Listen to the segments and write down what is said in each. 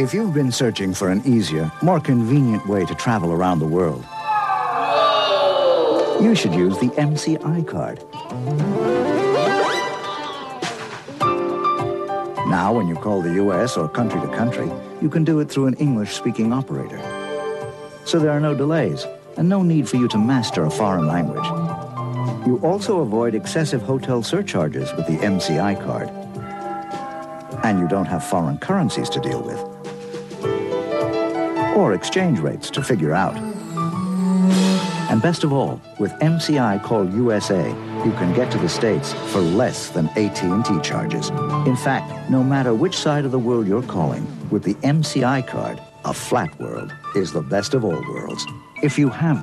If you've been searching for an easier, more convenient way to travel around the world, you should use the MCI card. Now, when you call the US or country to country, you can do it through an English-speaking operator. So there are no delays and no need for you to master a foreign language. You also avoid excessive hotel surcharges with the MCI card. And you don't have foreign currencies to deal with, or exchange rates to figure out. And best of all, with MCI Call USA, you can get to the States for less than AT&T charges. In fact, no matter which side of the world you're calling, with the MCI card, a flat world is the best of all worlds. If you have...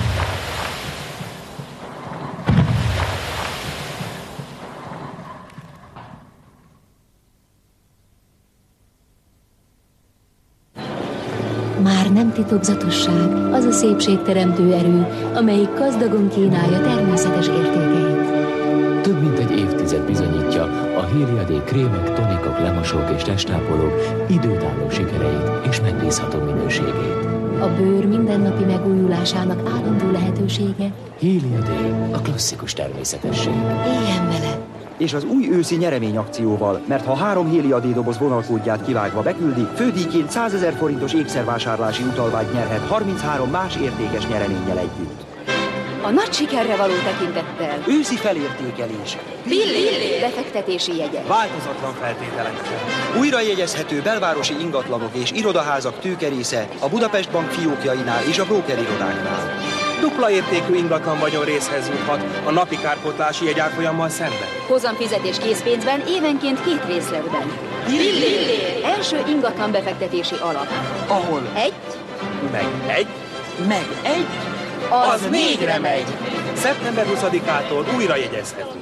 Már nem titokzatosság az a szépségteremtő erő, amelyik gazdagon kínálja természetes értékeit. Több mint egy évtized bizonyítja a Héliadé krémek, tonikok, lemosók és testápolók időtálló sikereit és megbízható minőségét. A bőr mindennapi megújulásának állandó lehetősége. Héliadé, a klasszikus természetesség. Éljen vele! És az új őszi nyereményakcióval, mert ha 3 Héliadé doboz vonalkódját kivágva beküldi, fődíjként 100 000 forintos ékszervásárlási utalványt nyerhet 33 más értékes nyereménnyel együtt. A nagy sikerre való tekintettel. Őszi felértékelés. Billi! Befektetési jegyek. Változatlan feltételekkel. Újra jegyezhető belvárosi ingatlanok és irodaházak tőkerésze a Budapest Bank fiókjainál és a bróker irodáknál. Dupla értékű ingatlan vagyon részhez juthat a napi kárpótlási jegyárfolyammal szemben. Hozamfizetés készpénzben évenként 2 részletben. Billi! Első ingatlan befektetési alap. Ahol 1, meg 1, Meg egy, az mégre megy. Szeptember 20-ától újra jegyezhető.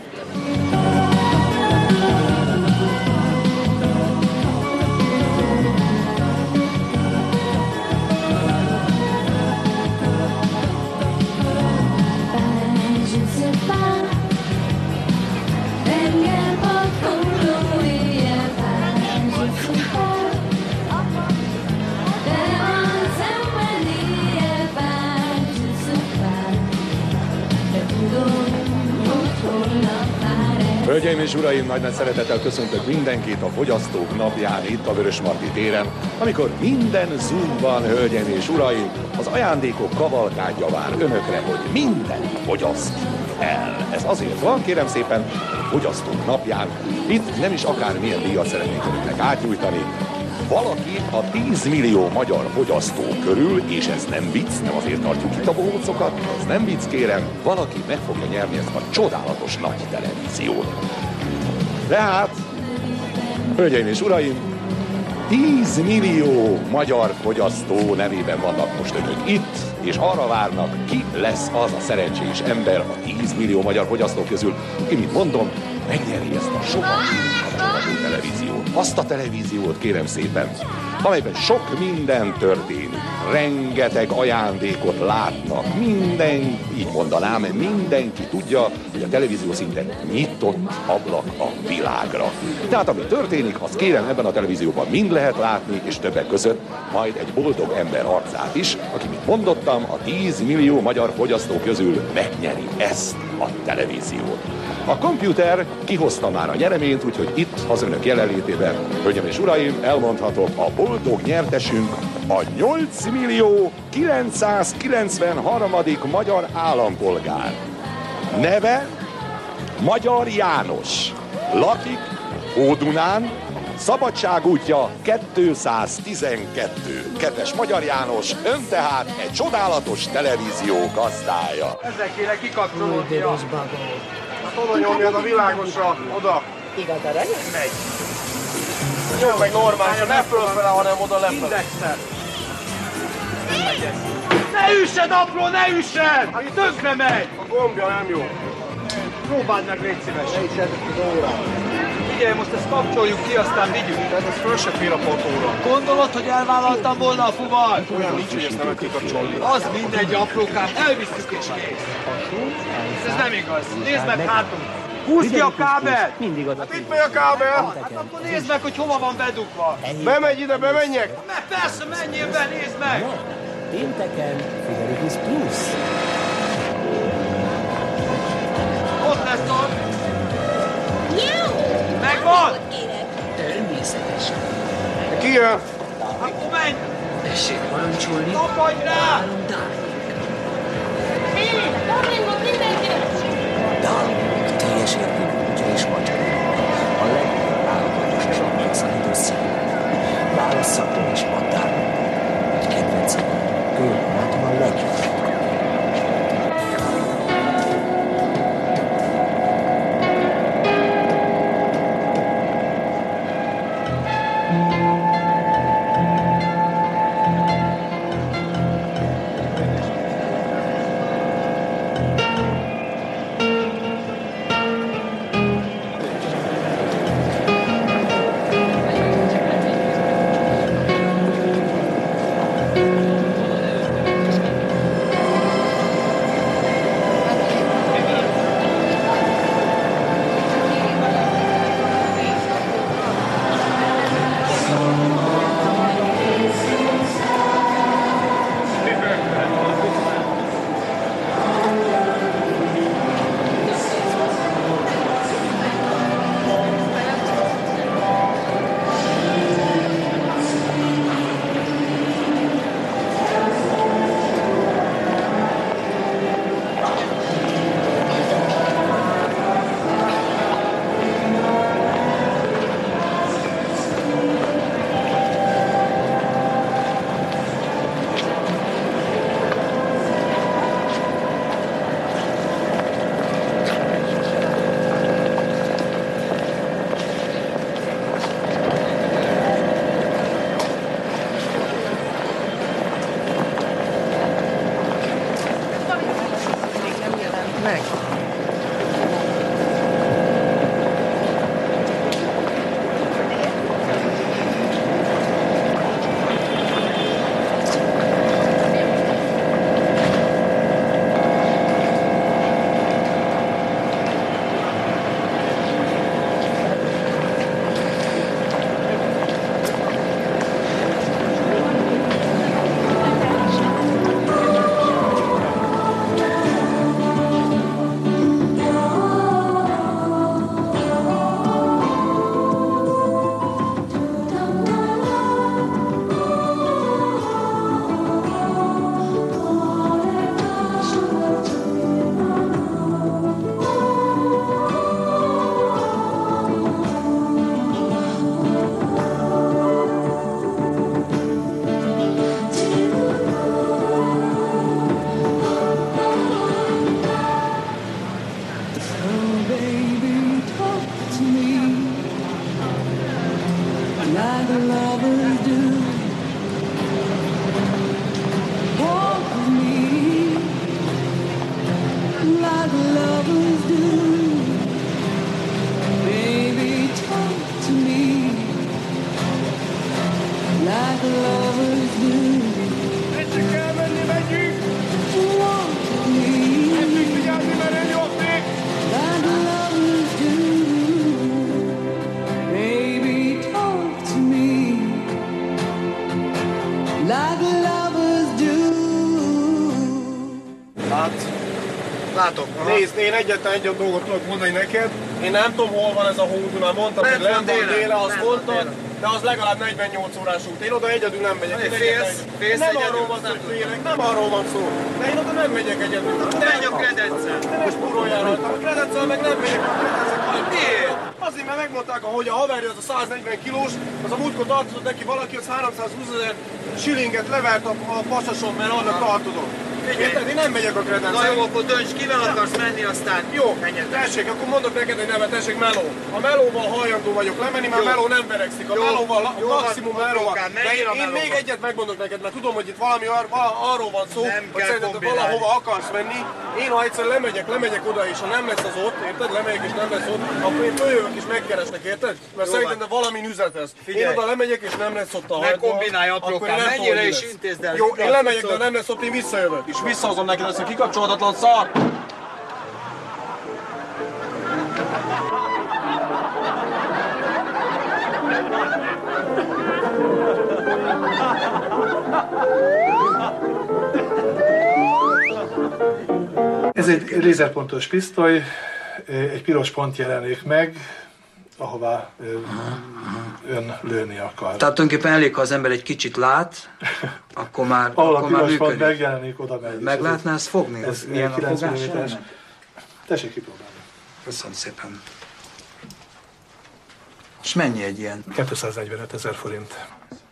Hölgyeim és uraim, nagy szeretettel köszöntök mindenkit a Fogyasztók Napján itt a Vörösmarty téren, amikor minden zoom van, hölgyeim és uraim, az ajándékok kavalkádja vár önökre, hogy minden fogyaszt el. Ez azért van, kérem szépen, Fogyasztók Napján. Itt nem is akármilyen díjat szeretnék önöknek átnyújtani. Valaki a 10 millió magyar fogyasztó körül, és ez nem vicc, nem azért tartjuk itt a bohócokat, ez nem vicc, kérem, valaki meg fogja nyerni ezt a csodálatos nagy televíziót. Tehát, hölgyeim és uraim, 10 millió magyar fogyasztó nevében vannak most önök itt, és arra várnak, ki lesz az a szerencsés ember a 10 millió magyar fogyasztó közül, aki, mint mondom, megnyeri ezt a soha kapcsolatú televíziót. Azt a televíziót, kérem szépen, amelyben sok minden történik. Rengeteg ajándékot látnak. Így mondanám, mindenki tudja, hogy a televízió szinte nyitott ablak a világra. Tehát ami történik, azt kérem ebben a televízióban mind lehet látni, és többek között majd egy boldog ember arcát is, aki, mint mondottam, a 10 millió magyar fogyasztó közül megnyeri ezt a televíziót. A komputer kihozta már a nyereményt, úgyhogy itt az önök jelenlétében, hölgyeim és uraim, elmondhatom, a boldog nyertesünk a 8 millió 993. magyar állampolgár. Neve Magyar János. Lakik Ódunán, Szabadság útja 212. Kedves Magyar János, ön tehát egy csodálatos televízió gazdája. Ezzel kéne kikapcsolódnia. Oda nyomjad a világosra, oda. Igaz arany? Megy. Nyom meg normálisan, ne fölfele, hanem oda lefele. Indexel. Nem megy ez. Ne üssed, apró, ne üssed! Hát tönkre megy! A gombja nem jó. Próbáld meg, légy szíves. Ne üssed az órát. Figyelj, most ezt kapcsoljuk ki, aztán vigyük. De ez föl se fér a fotóra. Gondolod, hogy elvállaltam volna a fuvart? Olyan nincs, hogy ezt nem kikapcsolni. Az mindegy, aprókám, elviszük és kész. Ez nem igaz. Nézd meg hátul. Húzd ki a kábelt! Mindig oda. Hát itt megy a kábel! Hát akkor nézd meg, hogy hova van bedugva! Bemegy ide, bemenjek? Persze, menjél be, nézd meg! Pénteken Friderikus Plus. Ott lesz az! Megvan! Természetesen. Ki jön? Akkor menj! Tessék parancsolni. Tapadj rá! Darwin teljes értékű kutya és macska. A legnagyobb állatos és alapszállító színűleg. Válasszaton és madárban. Kedvencem, látom a legjobb. Nézd, én egyetlen egy dolgot tudok mondani neked. Én nem tudom, hol van ez a hódú, már mondtam, hogy lent van déle, azt mondtad, de az legalább 48 órás út. Én oda egyedül nem megyek. Félsz nem arról van szó, hogy félek, nem arról van szó. De én oda nem megyek egyedül. Menj a kredeccel. De most puroljál rajta. A kredeccel meg nem megyek. Miért? Azért, mert megmondták, hogy a haverja az a 140 kilós, az a múltkor tartozott neki valaki, az 320 000 shillinget levert a pasason, mert annak tartozom. Érted? Én nem megyek a kredencel. Na jó, akkor dönts, kivel akarsz menni, aztán jó, tessék, akkor mondok neked egy nevet, tessék, Meló. A Melóval hajlandó vagyok lemenni, mert Meló nem verekszik. A Melóval, maximum Melóval. De én még egyet megmondok neked, mert tudom, hogy itt valami arról van szó, hogy szerinted valahova akarsz menni. Én ha egyszer lemegyek oda, és ha nem lesz az ott, érted? Lemegyek és nem lesz ott, akkor én följövök és megkeresnek, érted? Mert szerintem valami üzlethez. Én oda lemegyek és nem lesz ott a hajtó. Megkombinálj aprókán, menjél és intézd el. Jó, én lemegyek, de nem lesz ott, én visszajövök. És visszahozom neked ezt a kikapcsolhatatlan szart. Ez egy lézerpontos pisztoly, egy piros pont jelenik meg, ahová ön lőni akar. Tehát tulajdonképpen elég, ha az ember egy kicsit lát, akkor már ahol akkor a piros pont működik. megjelenik, oda megy. Meg lehetne ezt fogni? Ez milyen a 9 fogás? mm-es. Tessék kipróbálni. Köszönöm szépen. És mennyi egy ilyen? 245 000 forint.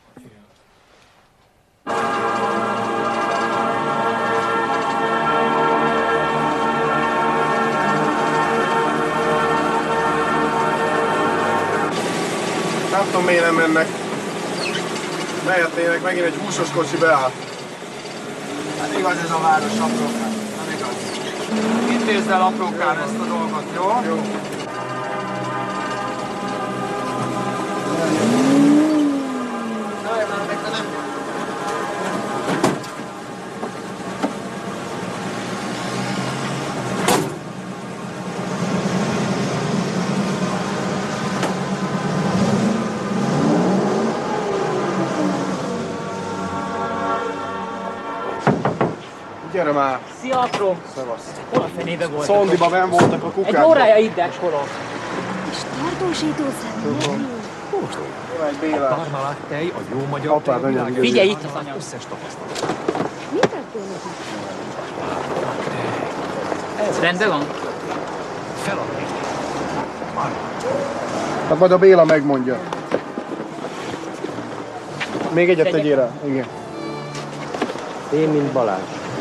Nem tudom, miért nem mennek. Mehetnének, megint egy húsos kocsi beáll. Hát igaz ez a város aprókán, nem igaz? Intézd el aprókán ezt a dolgot, jó? Jó. Gyere már! Szia, apró! Szevasz! Hol a fenébe voltak? Szondiba benn voltak a kukák. Egy órája idegkorok. És tartósítószer. Egy Béla. A Parmalat-tej, a jó magyar tej, a világ Figyelj itt az anyag. összes tapasztalat. Mit történik? Rendben van? Feladni. Hát majd a Béla megmondja. Még egyet tegyél rá. Igen. Én, mint Balázs.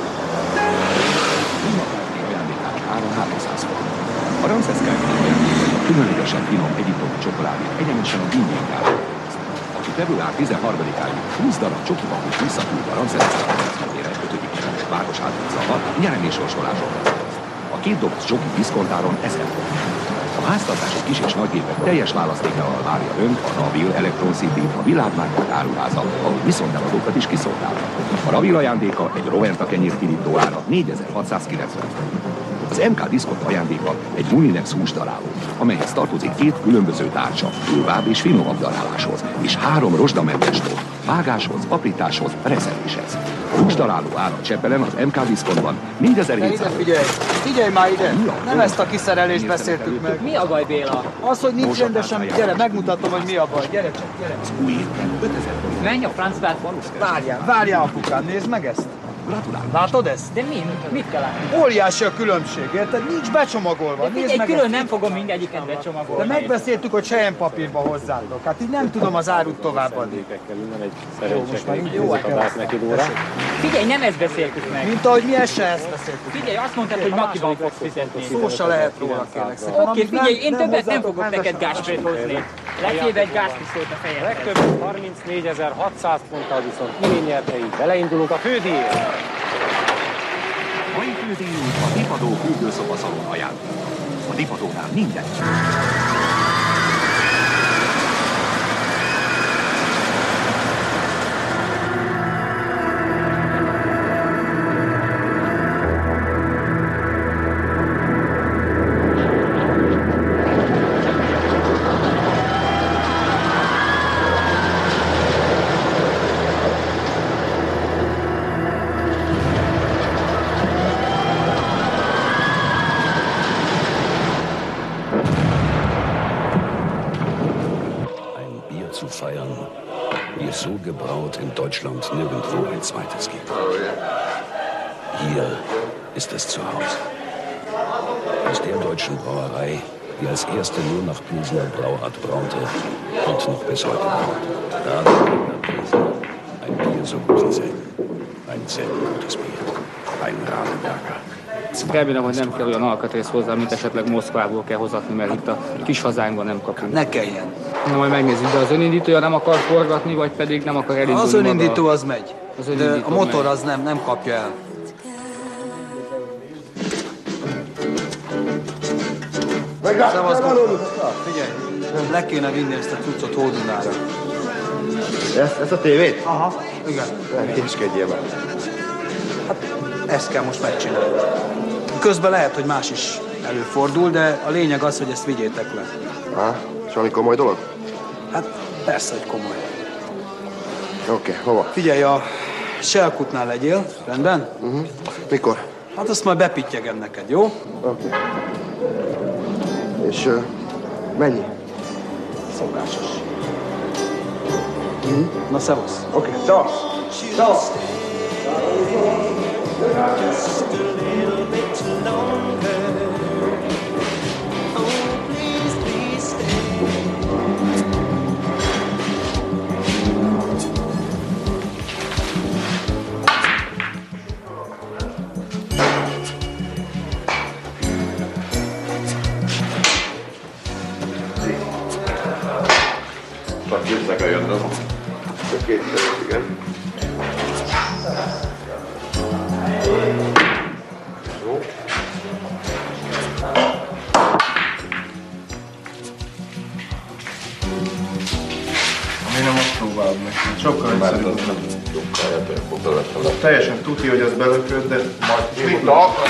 Ajándékás 300 forint. A Ramszeszkány ajándékai különlegesen finom egyiptomi csokoládét egyenesen a Dinnyénkára. Aki február 13-áig 20 darab csokibakot visszaküld a Ramszeszkány keresztményére 5. kerület város átvizalva, nyereménysorsoláson lesz. A 2 doboz csoki diszkontáron 1000 forint. A háztartási kis és nagygépek teljes választékával várja önt a Ravil Electron City, a világmárkák áruháza, ahol viszonteladókat is kiszolgálnak. A Ravil ajándéka egy Roventa kenyér kilitó ára 4690 forint. Az MK diszkont ajándéka egy Munilex húsdaráló, amelyhez tartozik 2 különböző tárcsa, durvább és finomabb daráláshoz, és 3 rozsdamentes tót, vágáshoz, aprításhoz, reszeléshez. A húsdaráló ára Csepelen az MK diszkontban 4700 forint. Figyelj már ide! Nem ezt a kiszerelést beszéltük meg. Mi a baj, Béla? Az, hogy nincs rendesen, gyere, megmutatom, hogy mi a baj. Gyere csak, gyere. Az új évben 5000 forint. Menj a francba. Várjál apukám, nézd meg ezt. Gratulálok! Látod ezt? De mi? Mit kell látni? Óriási a különbség, érted? Nincs becsomagolva. De Nézd figyelj, meg külön ezt. nem fogom mindegyiket becsomagolni. De megbeszéltük, hogy selyempapírba hozzátok. Hát így nem tudom az árut továbbadni. Jó, figyelj, nem ezt beszéltük meg. Mint ahogy mi se ezt beszéltük. Figyelj, azt mondtad, hogy makiban fogsz fizetni. Szó se lehet róla, kérlek szépen. Oké, figyelj, én többet nem fogok neked gázsprét hozni. Legyél egy gázpisztolyt a fejedre. Legtöbb 34.600 fonttal viszont idénynyertei. Beleindulunk a fődíjért. Mai fődíjunk a Dipadó fürdőszobaszalon ajándék. A Dipadónál minden. So gebraut in Deutschland nirgendwo ein zweites gibt. Hier ist es zu Hause. Aus der deutschen Brauerei, die als erste nur nach Pilsener Brauart braute und noch bis heute braut. Da Pilsener, ein Bier so gut wie selten. Ein selten gutes Bier. Ein Radeberger. Remélem, hogy nem kell olyan alkatrész hozzá, mint esetleg Moszkvából kell hozatni, mert itt a kis hazánkban nem kapunk. Ne kelljen. Na, majd megnézzük, de az önindítója nem akar forgatni, vagy pedig nem akar elindulni. Az önindító az megy, az de a motor az nem kapja el. Figyelj, le kéne vinni ezt a cuccot Hódunára. Ezt a tévét? Aha, igen. Hívskedjél be. Hát ezt kell most megcsinálni. Közben lehet, hogy más is előfordul, de a lényeg az, hogy ezt vigyétek le. Aha, és valami komoly dolog? Hát persze, hogy komoly. Oké, hova? Figyelj, a Selkutnál legyél, rendben? Mikor? Hát azt majd bepittyegem neked, jó? Oké. És mennyi? Szokásos. Na, szevasz. Oké, szevasz. Szevasz. Csak vissza kell jönnöm. Csak két perc, igen. Jó. Miért nem azt próbálod meg? Sokkal egyszerűbb. Teljesen tuti, hogy ez belököd, de majd... Mit akarom?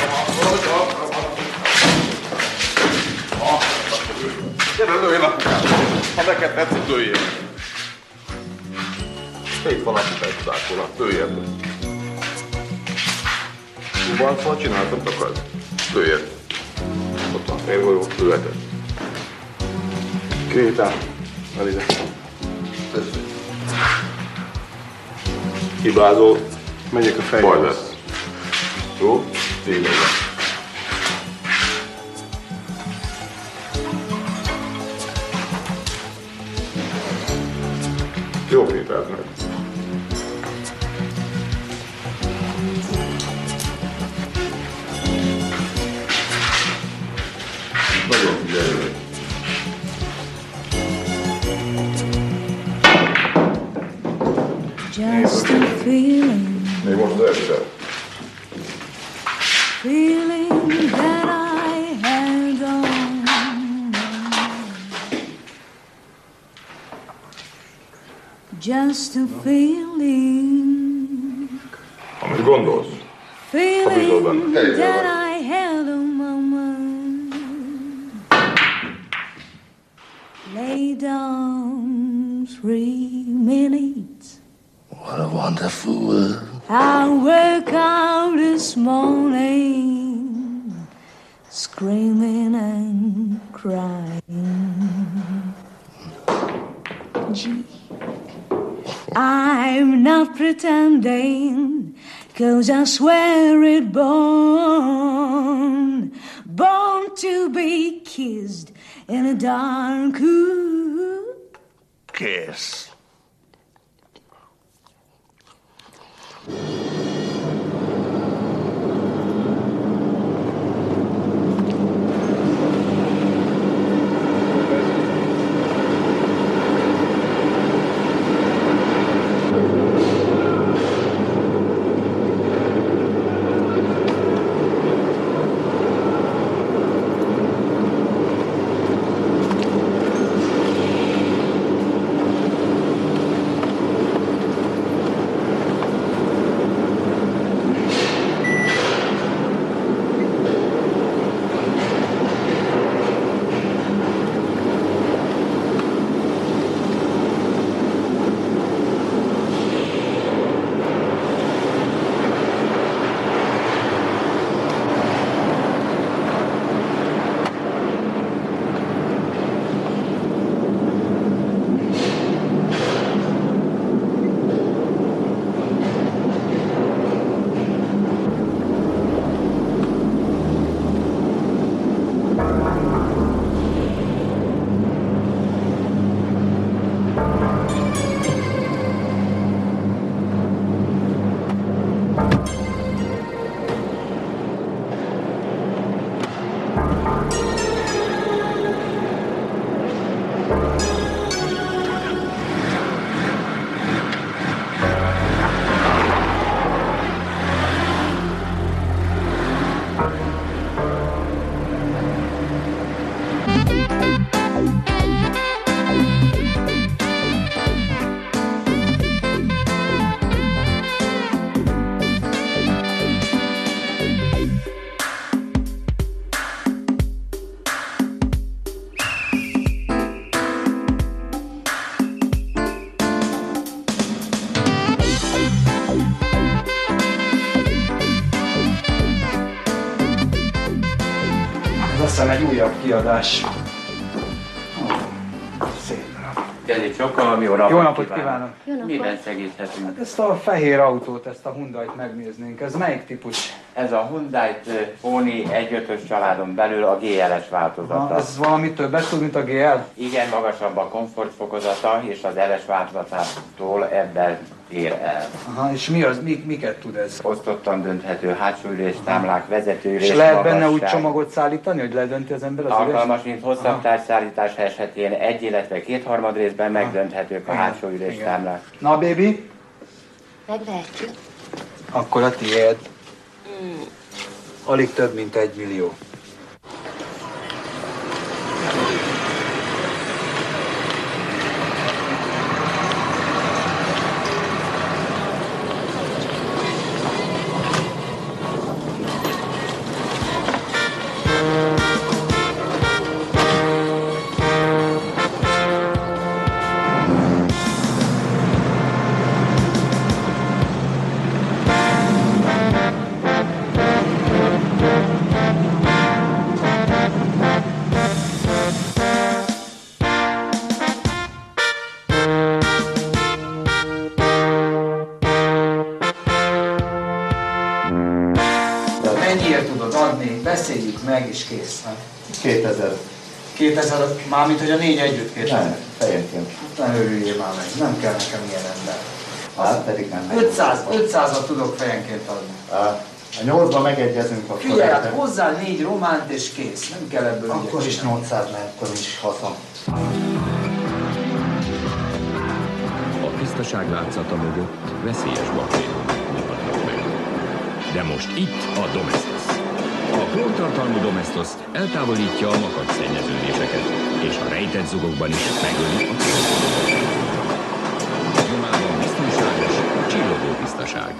Gyere, lőjél a kukába. Ha neked tetszik, lőjél. Itt van a kukácsákolat, lőjél. Kubancban csináltam takart. Lőjél. Ott van, én vagyok, lőheted. Krétán. El ide. Tessék. Hibázol. Menjek a fejbe. Baj lesz. Jó? Így legyen. Jó képeld meg. Nagyon figyelj. Just a feeling, Még most az első. feeling that I had on. Just a feeling, Amit gondolsz? feeling that I had on my mind. Lay down 3 minutes. What a wonderful world. I woke up this morning, screaming and crying. Gee, I'm not pretending, 'cause I swear it born to be kissed in a dark Kiss. hiszem egy újabb kiadás. Szép. Egy sokkal jó napot, Jó napot kívánok! Miben segíthetünk? Hát ezt a fehér autót, ezt a Hyundait megnéznénk. Ez melyik típus? Ez a Hyundai Pony 1.5-ös családon belül a GL-es változata. Ez valami többet tud, mint a GL? Igen, magasabb a komfortfokozata, és az LS változatától ebben ér el. Aha, és miket tud ez? Osztottan dönthető hátsó üléstámlák, vezetőülés, és lehet benne úgy csomagot szállítani, hogy ledönti az ember az alkalmas, mint hosszabb tárgyszállítás esetén 1, illetve 2/3 részben megdönthetők a hátsó üléstámlák. Na, baby? Megvehetjük. Akkor a tiéd. Alig több, mint 1 millió. Mennyiért tudod adni, beszéljük meg és kész. 2000. 2000, mármint hogy a 4 együtt 2000. Nem, fejenként. Ne örüljél már meg, nem kell nekem ilyen ember. Hát pedig nem. 500-at tudok fejenként adni. A 8-ban megegyezünk, akkor... Figyelj, hát hozzá 4 románt és kész, nem kell ebből akkor is 800, mert akkor is haszon. A tisztaság látszata mögött veszélyes baktériumok mutatnak meg. De most itt a Domestos. A klórtartalmú Domestos eltávolítja a makacsszennyeződéseket, és a rejtett zugokban is megöli a klórokat. Nyomában biztonságos, csillogó tisztaság.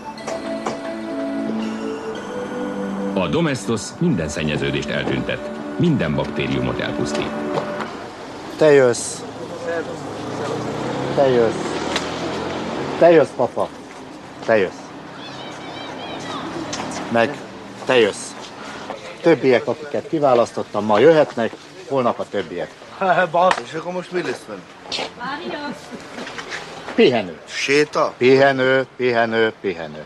A Domestos minden szennyeződést eltüntet, minden baktériumot elpusztít. Te jössz. Te jössz. Te jössz, papa. Te jössz. Meg te jössz. Többiek, akiket kiválasztottam, ma jöhetnek, holnap a többiek. Basz, és akkor most mi lesz vele? Pihenő. Séta? Pihenő, pihenő, pihenő.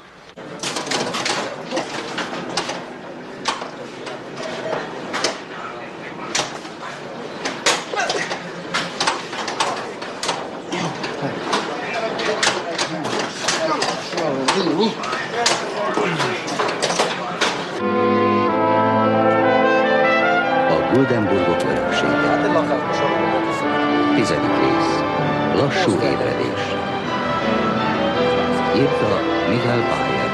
Guldenburgok öröksége. 10. rész. Lassú ébredés. Írta Michael Bayer.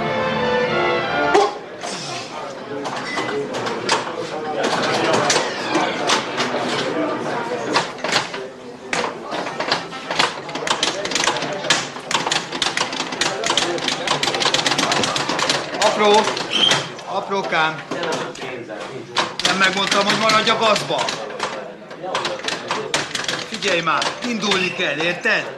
Aprókám. Nem megmondtam, hogy maradj a gazba. Figyelj már, indulni kell, érted?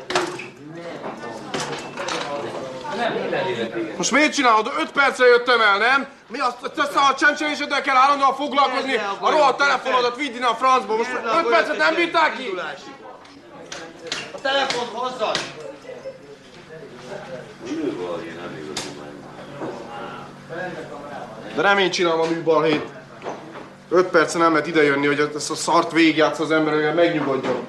Most miért csinálod? 5 percre jöttem el, nem? Mi azt a csendcseléseddel kell állandóan foglalkozni? A rohadt telefonodat vidd innen a francba. Most 5 percet nem bírták ki? A telefont hozzad! De nem én csinálom a műbalhét. 5 percen nem lehet idejönni, hogy ezt a szart végigjátsz az ember, hogy megnyugodjon.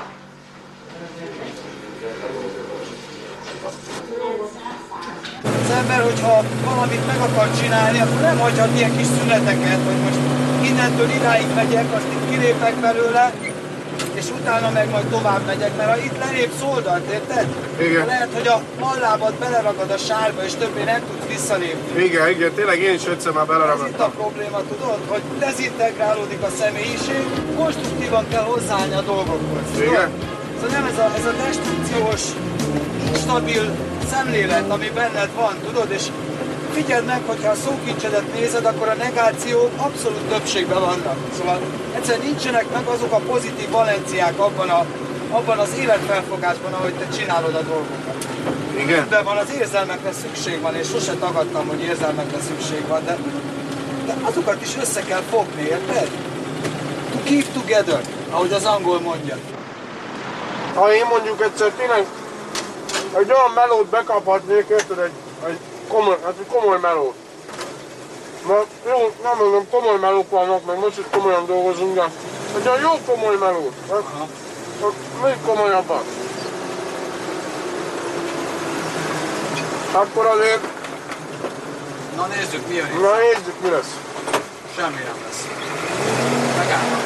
Az ember, hogyha valamit meg akar csinálni, akkor nem hagyhat ilyen kis szüneteket, hogy most innentől idáig megyek, azt itt kilépek belőle, és utána meg majd tovább megyek, mert ha itt lelépsz oldalt, érted? Igen. Lehet, hogy a mallábad beleragad a sárba, és többé nem tudsz visszalépni. Igen, tényleg én is egyszer már beleragadtam. Ez itt a probléma, tudod, hogy dezintegrálódik a személyiség, konstruktívan kell hozzáállni a dolgokhoz. Igen. Szóval nem ez a destrukciós, instabil szemlélet, ami benned van, tudod, és figyeld meg, hogyha a szókincsedet nézed, akkor a negációk abszolút többségben vannak. Szóval egyszerűen nincsenek meg azok a pozitív valenciák abban az életfelfogásban, ahogy te csinálod a dolgokat. Igen. De van, az érzelmekre szükség van, és sose tagadtam, hogy érzelmekre szükség van, de De azokat is össze kell fogni, érted? To keep together, ahogy az angol mondja. Ha én mondjuk egyszer tényleg egy olyan melót bekaphatnék, érted, egy komoly melót. Mert jó, nem mondom, komoly melók vannak, meg most is komolyan dolgozunk, de egy olyan jó komoly melót. Még komolyabban. Akkor azért... Na nézzük, mi jön. Na nézzük, mi lesz. Semmi nem lesz. Megállnak.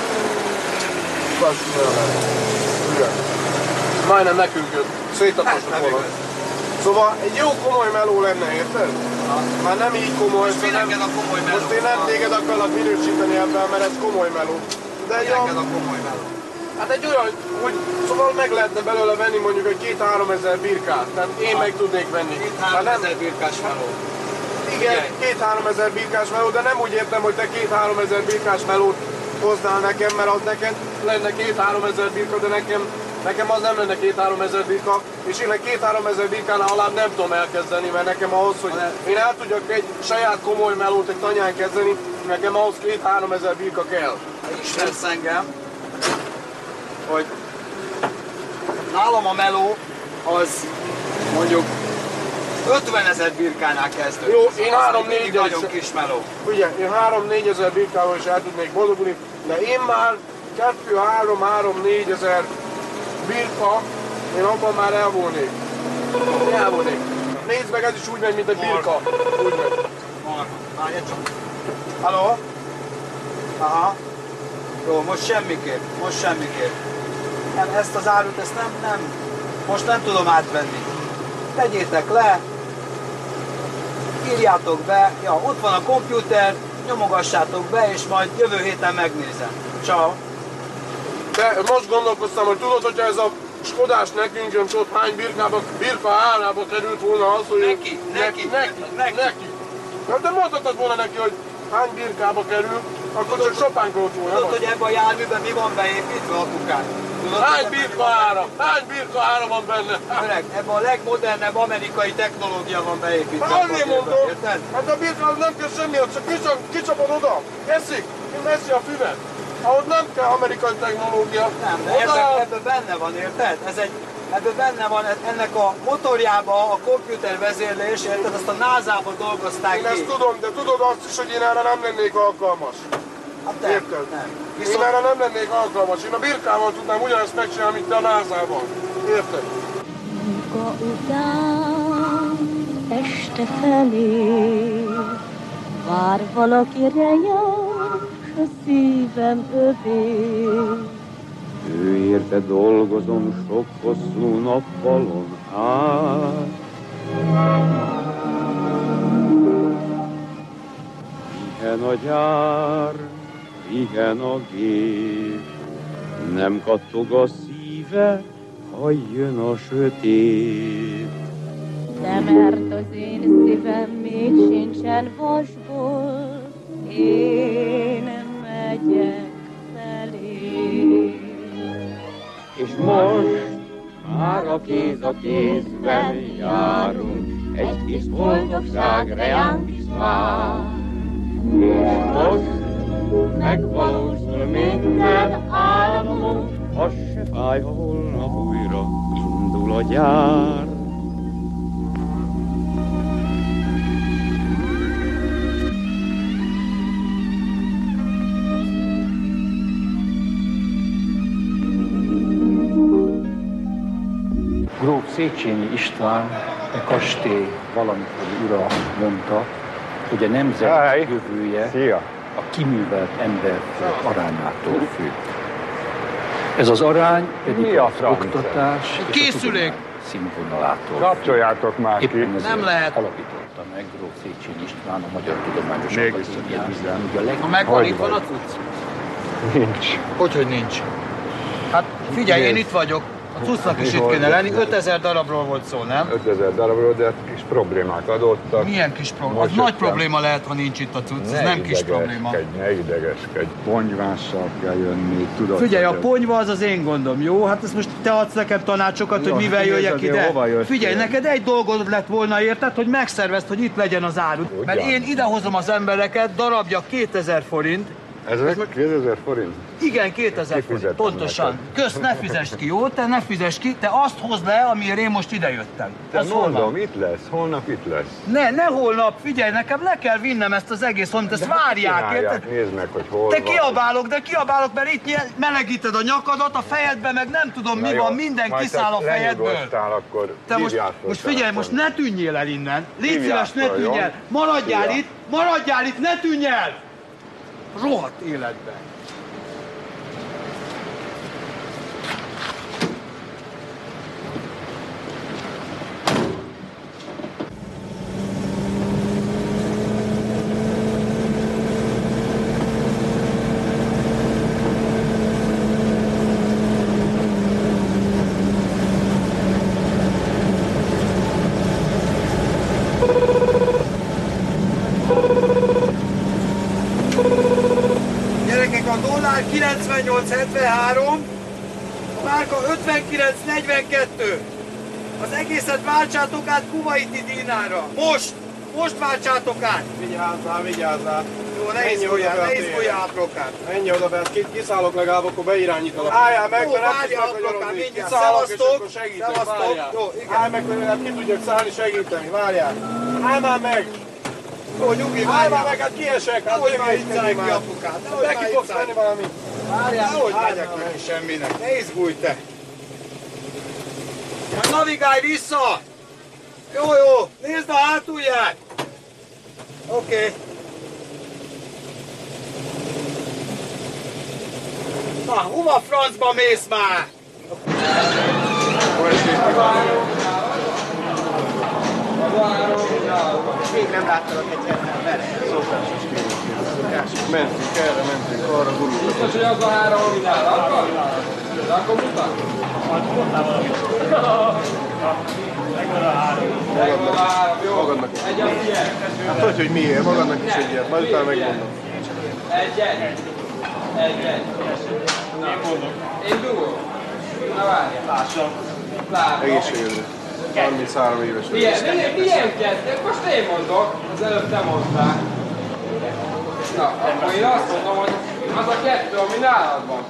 Igen. Majdnem nekünk jött. Széttapostuk volna. Szóval egy jó komoly meló lenne, érted? Már nem így komoly. Most mi neked a komoly meló? Most én nem téged akarlak minősíteni ebben, mert ez komoly meló. De egy neked a komoly meló? Hát egy olyan, hogy szóval meg lehetne belőle venni mondjuk egy 2-3 ezer birkát. Tehát én meg tudnék venni. 2-3 ezer birkás meló. Igen, 2-3 ezer birkás meló, de nem úgy értem, hogy te 2-3 ezer birkás melót hoznál nekem, mert az neked lenne 2-3 ezer birka, de nekem az nem lenne 2-3 ezer birka, és én 2-3 ezer birkánál alább nem tudom elkezdeni, mert nekem ahhoz, hogy én el tudjak egy saját komoly melót egy tanyán kezdeni, nekem ahhoz 2-3 ezer birka kell. Ismersz engem, hogy nálam a meló az mondjuk 50 ezer birkánál kezdődik. Jó, én 3-4 nagyon kis meló. Ugye, én 3-4 ezer birkával is el tudnék boldogulni, de én már 2-3-4 ezer birka, én abban már elvolnék. Nézd meg, ez is úgy megy, mint egy birka. Úgy megy. Várj csak. Halló? Aha. Jó, most semmiképp. Nem, ezt az árut, ezt nem. Most nem tudom átvenni. Tegyétek le. Írjátok be. Ja, ott van a kompjúter. Nyomogassátok be, és majd jövő héten megnézem. Ciao. De most gondolkoztam, hogy tudod, hogyha ez a Skodás nekünk jön, ott hány birka árába került volna az, hogy... Neki. De mondhatod volna neki, hogy hány birkába kerül, akkor csak sopánkolt volna. Tudod, hogy ebben a járműben mi van beépítve, apukám? Hány birka ára van benne? Öreg, ebben a legmodernebb amerikai technológia van beépítve. Hát azért mondom, hát a birkához nem kell semmi, csak kicsapod oda, eszik, mint eszi a füvet. Ahhoz nem kell amerikai technológia. Nem, de ebben benne van, érted? Ebben benne van, ennek a motorjába a komputer vezérlés, érted? Azt a NASA-ba dolgozták ki. Én ezt tudom, de tudod azt is, hogy én erre nem lennék alkalmas. Hát érted? Nem. Én erre nem lennék alkalmas. Én a birkával tudnám ugyanezt megcsinálni, mint te a NASA-ban. Érted? Munka után este felé vár valakire jár, s a szívem övé. Ő érte dolgozom sok hosszú nappalon át. Pihen a gyár, pihen a gép, nem kattog a szíve, ha jön a sötét. De mert az én szívem még sincsen vasból, én megyek felé. És most már a kézben járunk, egy kis boldogság reánk is vár. És most megvalósul minden álmunk, az se fáj, ha holnap újra indul a gyár. Gróf Széchenyi István, a kastély valamikori ura mondta, hogy a nemzet jövője a kiművelt emberfő arányától függ. Ez az arány pedig az oktatás és a színvonalától. Kapcsoljátok már ki. Éppen ezért nem lehet. Alapította meg Gróf Széchenyi István a Magyar Tudományos Akadémiát. Ha megvan, itt van a cucc? Nincs. Hogy nincs? Hát figyelj, én itt vagyok. A cuccnak is itt kéne lenni, 5000 darabról volt szó, nem? 5000 darabról, de kis problémák adottak. Milyen kis probléma? Az nagy probléma lehet, ha nincs itt a cucc, ez nem kis probléma. Ne idegeskedj, ponyvással kell jönni, tudod. Figyelj, a ponyva az az én gondom, jó? Hát ezt most te adsz nekem tanácsokat, hogy mivel jöjjek ide. Figyelj, neked egy dolgod lett volna, érted, hogy megszervezd, hogy itt legyen az áru. Mert én idehozom az embereket, darabja 2000 forint. Ezek 2000 forint? Igen, 2000 forint, pontosan. Kösz, ne fizess ki, jó? Te ne fizess ki, te azt hozd le, amiért én most idejöttem. Te mondom, itt lesz, holnap itt lesz. Ne holnap, figyelj, nekem le kell vinnem ezt az egész holnap, ezt várják, érted? Nézd meg, hogy hol van. De kiabálok, mert itt melegíted a nyakadat, a fejedbe, meg nem tudom mi van, minden kiszáll a fejedből. Akkor te most figyelj, most ne tűnjél el innen. Légy szíves, ne tűnj el. Maradjál itt, ne tűnj el! Rohadt életben. A dollár 98,73, a márka 59,42. Az egészet váltsátok át kuvaiti dinára. Most váltsátok át. Vigyázzál. Jó, ne izguljál, aprokát. Menj oda be, kiszállok legalább, akkor beirányítalak. Álljál meg, mert nem tudnak magyarozni. Kiszállok, és akkor segítek, várjál. Állj meg, hogy ki tudjak szállni, segíteni, várjál. Állj már meg! Jó, nyugi, állj már meg, hát kiesek, hát hogy már hiccálj ki, apukát. Neki fogsz venni valamit. Várjál, hogy megyek neki semminek. Ne izgulj te. Navigálj vissza! Jó, nézd a hátulját! Oké. Na, hova francba mész már? Még nem láttalak egy helyen vele. Szokásos kérés. Mentünk, arra gurultak. Biztos, hogy az a három, amit áll, akar? De akkor mutat? Megvan a három, jó? Magadnak is. Hát hogy miért? Magadnak is egy ilyet, majd utána megmondom. Egy. Én dugom. Na várjál. Lássam. Egészségedre. 33 éves. Milyen kettőt? Most én mondok, az előbb te mondtál. Na, akkor én azt mondom, hogy az a kettő, ami nálad van.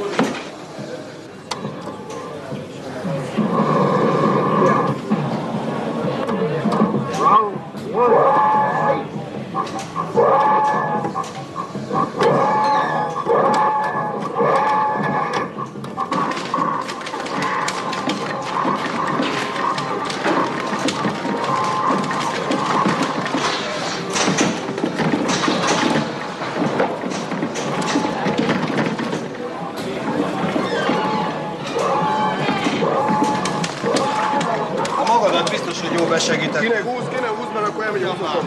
Biztos, hogy jó besegített. Kéne húz, mert akkor elmegyek az utam.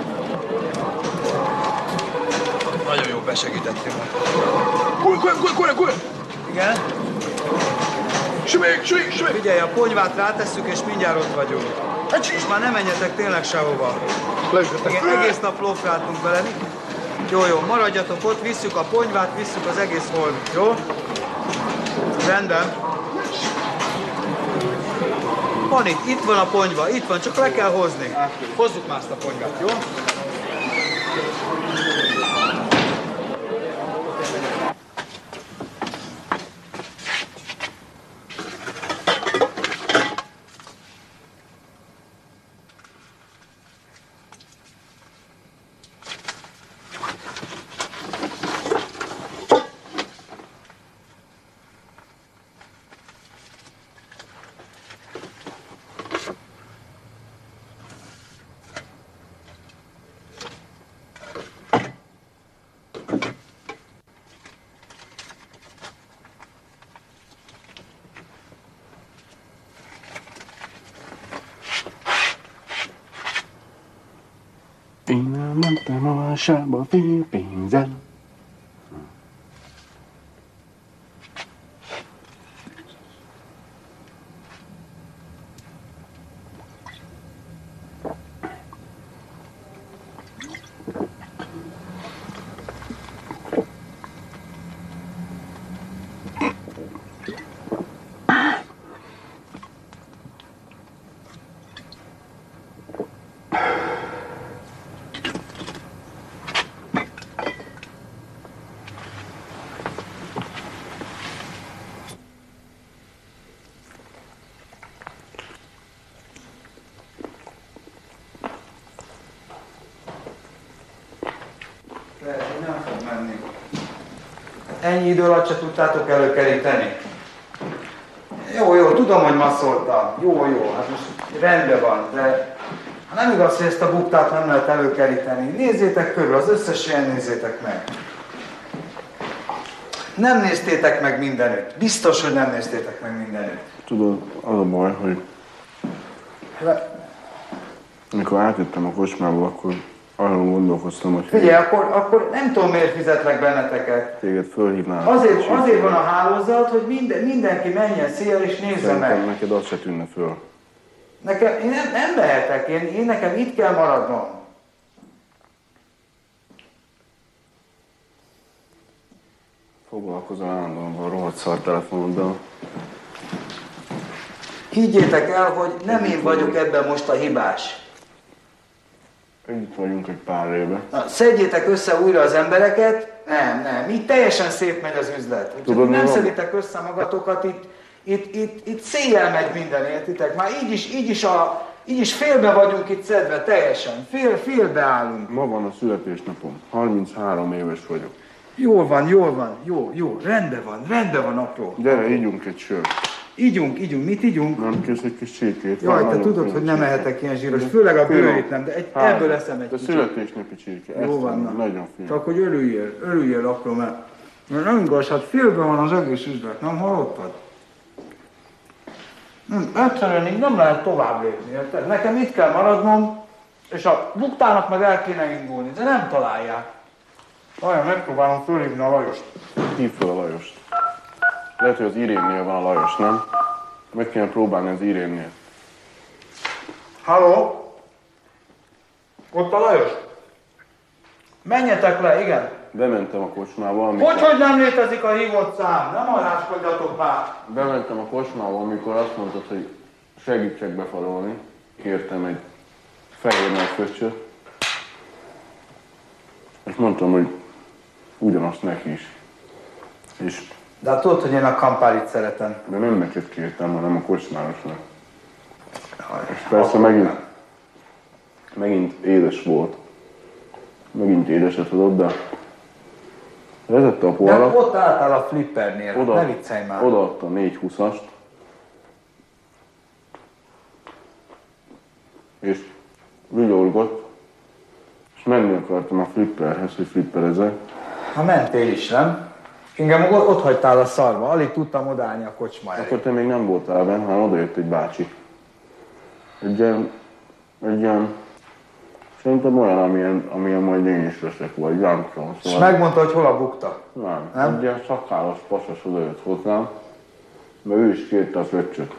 Nagyon jó besegítettél. Kúr! Igen? Sümék! Figyelj, a ponyvát rátesszük, és mindjárt ott vagyunk. Most már nem menjetek tényleg sehova. Igen, egész nap lófráltunk vele. Jó, maradjatok ott, visszük a ponyvát, visszük az egész holmit, jó? Rendben. Van itt van a ponyva, itt van, csak le kell hozni. Hozzuk már ezt a ponyvát, jó? Én elmentem a válságba fél pénzzel. nem fog menni. Ennyi idő alatt se tudtátok előkeríteni. Jó, tudom, hogy masszoltam. Jó, hát most rendben van, de nem igaz, hogy ezt a buktát nem lehet előkeríteni. Nézzétek körül, az összes ilyen nézzétek meg. Nem néztétek meg mindenütt. Biztos, hogy nem néztétek meg mindenütt. Tudod, az a baj, hogy amikor átjöttem a kocsmából, akkor arról gondolkoztam, hogy... Figyelj, akkor nem tudom, miért fizetlek benneteket. Téged fölhívnál. Azért van a hálózat, hogy mindenki menjen szél és nézze meg. Szerintem neked az se tűnne föl. Én nem lehetek, én nekem itt kell maradnom. Foglalkozol állandóan a rohadt szar telefonoddal. Higgyétek el, hogy nem én vagyok ebben most a hibás. Együtt vagyunk egy pár éve. Na, szedjétek össze újra az embereket. Nem. Itt teljesen szép megy az üzlet. Tudod, nem szeditek össze magatokat, itt széjjel megy minden, értitek? Már így is félbe vagyunk itt szedve, teljesen. Félbe állunk. Ma van a születésnapom. 33 éves vagyok. Jól van. Jó. Rendben van, apró. Gyere, ígyunk egy sört. Ígyunk. Mit ígyunk? Nem kész egy kis csirkét. Jaj, te tudod, hogy nem ehetek ilyen zsíros, főleg a bőrét nem, de ebből leszem egy kicsit. De születésnapi csirke. Jó van, nagyon finom. csak hogy örüljél apró, mert nem igaz, hát félben van az egész üzlet, nem hallottad? Egyszerűen így nem lehet tovább lépni, érted? Nekem itt kell maradnom, és a buktának meg el kéne indulni, de nem találják. Vajon megpróbálom fölhívni a Lajost. Hívd fel a Lajost. Lehet, hogy az Irénnél van a Lajos, nem? Meg kéne próbálni az Irénnél. Halló? Ott a Lajos? Menjetek le, igen. Bementem a kocsmába, Hogy nem létezik a hívott szám? Nem halláskodjatok már. Bementem a kocsmába, amikor azt mondtad, hogy segítsek befarolni. Kértem egy fehér nagy föccsöt. És mondtam, hogy ugyanazt neki is. És de hát tudod, hogy én a Camparit szeretem. De nem neked kértem, hanem a kocsmárosnak. És persze megint édes volt. Megint édeset adott, de vezette a poharat. De ott álltál a flippernél, ne viccelj már. Odaadta 4-20-ast. És vigyorgott. És menni akartam a flipperhez, hogy flipperezek. Ha mentél is, nem? Engem ott hagytál a szarba, alig tudtam odaállni a kocsma elé. Akkor te még nem voltál benne, hanem odajött egy bácsi. Egy ilyen, szerintem olyan, amilyen majd én is leszek, vagy nem tudom. És megmondta, hogy hol a bukta? Nem? Egy ilyen szakállas pasas odajött hozzám, mert ő is kérte a fröccsöt.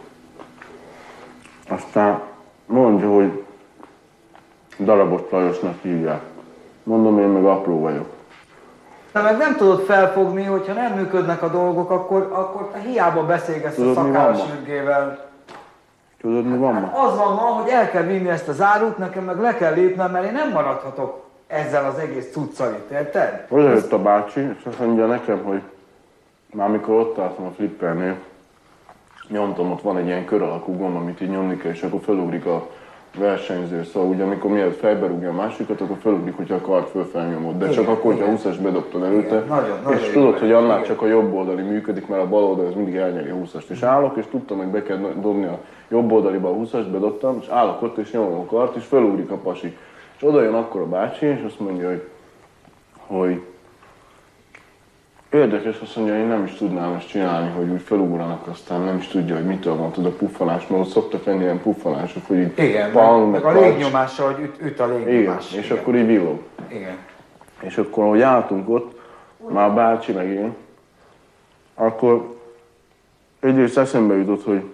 Aztán mondja, hogy Darabos Lajosnak hívják. Mondom, én meg apró vagyok. De meg nem tudod felfogni, hogyha nem működnek a dolgok, akkor te hiába beszélgetsz a szakállasürgével. Tudod, mi van ma? Hát az van ma, hogy el kell vinni ezt az árut, nekem meg le kell lépnem, mert én nem maradhatok ezzel az egész cuccal itt, érted? Oda jött a bácsi, és azt mondja nekem, hogy már mikor ott álltam a flippernél, nyomtam, ott van egy ilyen kör alakú gomb, amit így nyomni kell, és akkor felugrik a versenyző, szóval ugye amikor mielőtt fejbe rúgja a másikat, akkor felugrik, hogyha a kart fölfelnyomod, de csak akkor, hogyha 20-as bedobtad előtte, és tudod, hogy annál csak a jobb oldali működik, mert a bal oldal az mindig elnyeri a 20-ast, és állok, és tudtam, hogy be kell dobni a jobb oldaliba a 20-ast, bedobtam, és állok ott, és nyomom a kart, és felugrik a pasi. És oda jön akkor a bácsi, és azt mondja, hogy érdekes, azt mondja, én nem is tudnám ezt csinálni, hogy úgy felugranak, aztán nem is tudja, hogy mitől van, tud a puffanás, mert ott szoktak lenni ilyen puffanások, hogy így igen, pang, meg a légnyomással, hogy üt a légnyomás. Igen, és akkor így villog. Igen. És akkor, ahogy álltunk ott, már a bácsi meg én, akkor egyrészt eszembe jutott, hogy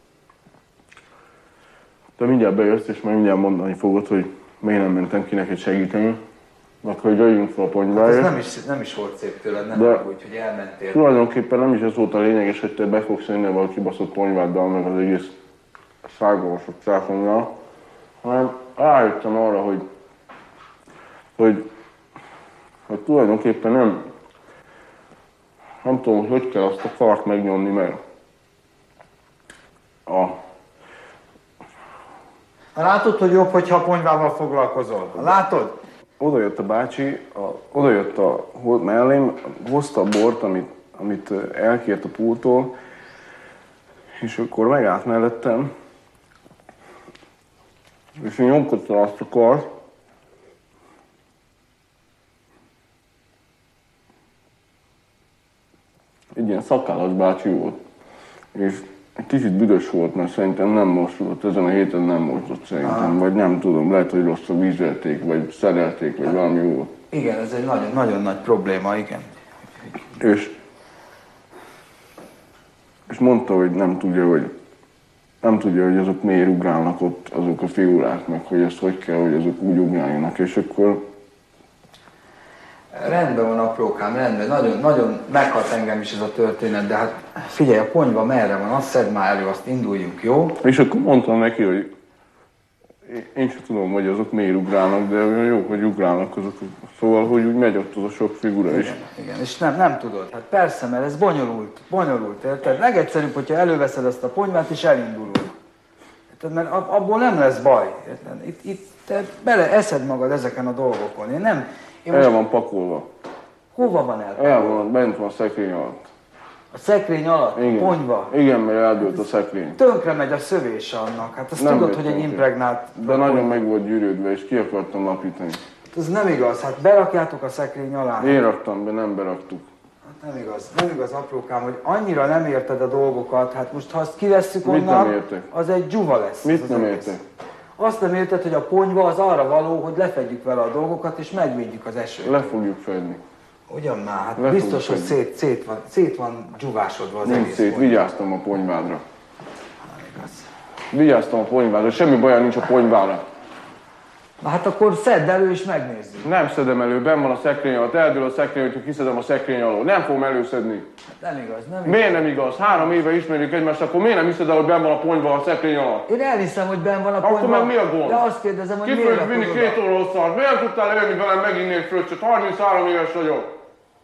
te mindjárt bejössz, és majd mindjárt mondani fogod, hogy miért nem mentem ki neked segíteni. Akkor, hogy jöjjünk fel a ponyváért. Hát ez nem is volt szép tőled, nem úgy, hogy elmentél. Tulajdonképpen nem is ez volt a lényeges, hogy te be fogsz jönni valaki kibaszott ponyváddal, meg az egész szárgalmasok cáfonnal, hanem rájöttem arra, hogy tulajdonképpen nem tudom, hogy kell azt a kart megnyomni, mert Látod, hogy jobb, hogyha a ponyvával foglalkozol? Látod? oda jött a bácsi, odajött mellém, hozta a bort, amit elkért a pulttól, és akkor megállt mellettem, és én nyomkodtam azt a kart, egy ilyen szakállas bácsi volt, és egy kicsit büdös volt, mert szerintem nem mosott, ezen a héten nem mosott szerintem, vagy nem tudom, lehet, hogy rosszul vízelték, vagy szerelték, vagy valami volt. Igen, ez egy nagyon nagy probléma, igen. És mondta, hogy nem tudja, hogy azok miért ugrálnak ott, azok a figurák, meg hogy ezt hogy kell, hogy azok úgy ugráljanak, és akkor... Rendben van, aprókám, rendben. Nagyon meghat engem is ez a történet, de hát figyelj, a ponyva merre van, azt szedd már elő, azt induljunk, jó? És akkor mondtam neki, hogy én sem tudom, hogy azok miért ugrálnak, de olyan jó, hogy ugrálnak azok. Szóval, hogy úgy megy ott az a sok figura is. Igen, és nem tudod. Hát persze, mert ez bonyolult, érted? Legegyszerűbb, hogyha előveszed ezt a ponyvát és elindulunk. Érted? Mert abból nem lesz baj, érted? Itt te beleeszed magad ezeken a dolgokon. El van pakolva. Hova van el? El van, bent van a szekrény alatt. A szekrény alatt? Igen. A ponyva? Igen, mert eldőlt a szekrény. Tönkre megy a szövése annak. Hát azt nem tudod, hogy egy impregnált... De nagyon meg volt gyűrődve, és ki akartam napítani. Ez nem igaz, hát berakjátok a szekrény alá. Én raktam be, nem beraktuk. Hát nem igaz, aprókám, hogy annyira nem érted a dolgokat, hát most ha azt kivesszük onnan, az egy dzsuva lesz. Mit nem értek? Azt nem érted, hogy a ponyva az arra való, hogy lefedjük vele a dolgokat, és megvédjük az esőt. Le fogjuk fedni. Ugyan már, hát biztos, hogy szét van dzsuvásodva az egész ponyva. Vigyáztam a ponyvádra. Nem igaz. Vigyáztam a ponyvádra, semmi bajom nincs a ponyvára. Na hát akkor szedd elő és megnézzük. Nem szedem elő, benn van a szekrény alatt, eldől a szekrény, hogyha kiszedem a szekrény alól. Nem fogom előszedni. Nem igaz, nem igaz. Miért nem igaz? 3 éve ismerjük egymást, akkor miért nem hiszed el, hogy benn van a ponyva a szekrény alatt? Én elhiszem, hogy benn van a ponyva. Akkor meg mi a gond? De azt kérdezem, hogy miért rakod vinni 2 óra hosszat? Miért tudtál leülni velem meginni egy fröccsöt? 33 éves vagyok.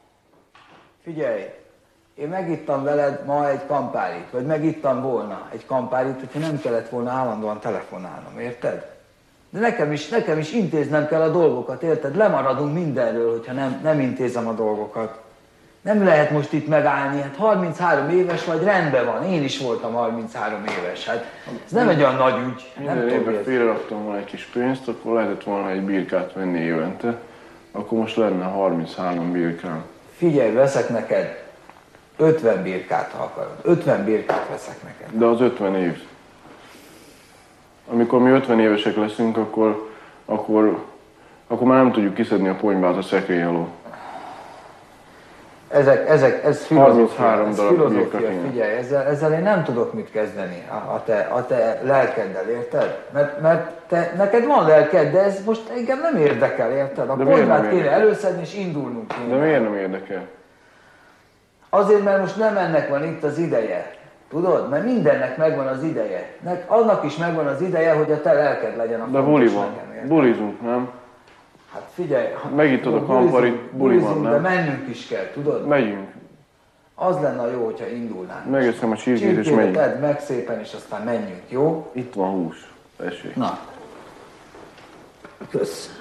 Figyelj, én megittam veled ma egy kampárit, vagy megittam volna egy kampárit, hogyha nem kellett volna állandóan telefonálnom, érted? De nekem is intéznem kell a dolgokat, érted? Lemaradunk mindenről, hogyha nem intézem a dolgokat. Nem lehet most itt megállni, hát 33 éves vagy, rendben van, én is voltam 33 éves, hát ez nem egy olyan nagy ügy. Minden évben félreraktam volna egy kis pénzt, akkor lehetett volna egy birkát venni évente, akkor most lenne 33 birkám. Figyelj, veszek neked 50 birkát, ha akarod. 50 birkát veszek neked. De az 50 év. Amikor mi 50 évesek leszünk, akkor már nem tudjuk kiszedni a ponyvát a szekrény alól. Ez filozófia, figyelj, ezzel én nem tudok mit kezdeni a te lelkeddel, érted? Mert neked van lelked, de ez most engem nem érdekel, érted? A ponyvát kéne előszedni és indulnunk kéne. De miért nem érdekel? Azért, mert most nem ennek van itt az ideje. Tudod? Mert mindennek megvan az ideje. Annak is megvan az ideje, hogy a te lelked legyen a fontos. De buli van. Bulizunk, nem? Hát figyelj, megitod a kamparit, buli van, nem? De mennünk is kell, tudod? Megyünk. Az lenne jó, hogyha indulnánk. Megeszem a csirkét és megyünk. Tedd meg szépen, és aztán menjünk, jó? Itt van hús. Tessék. Na. Kösz.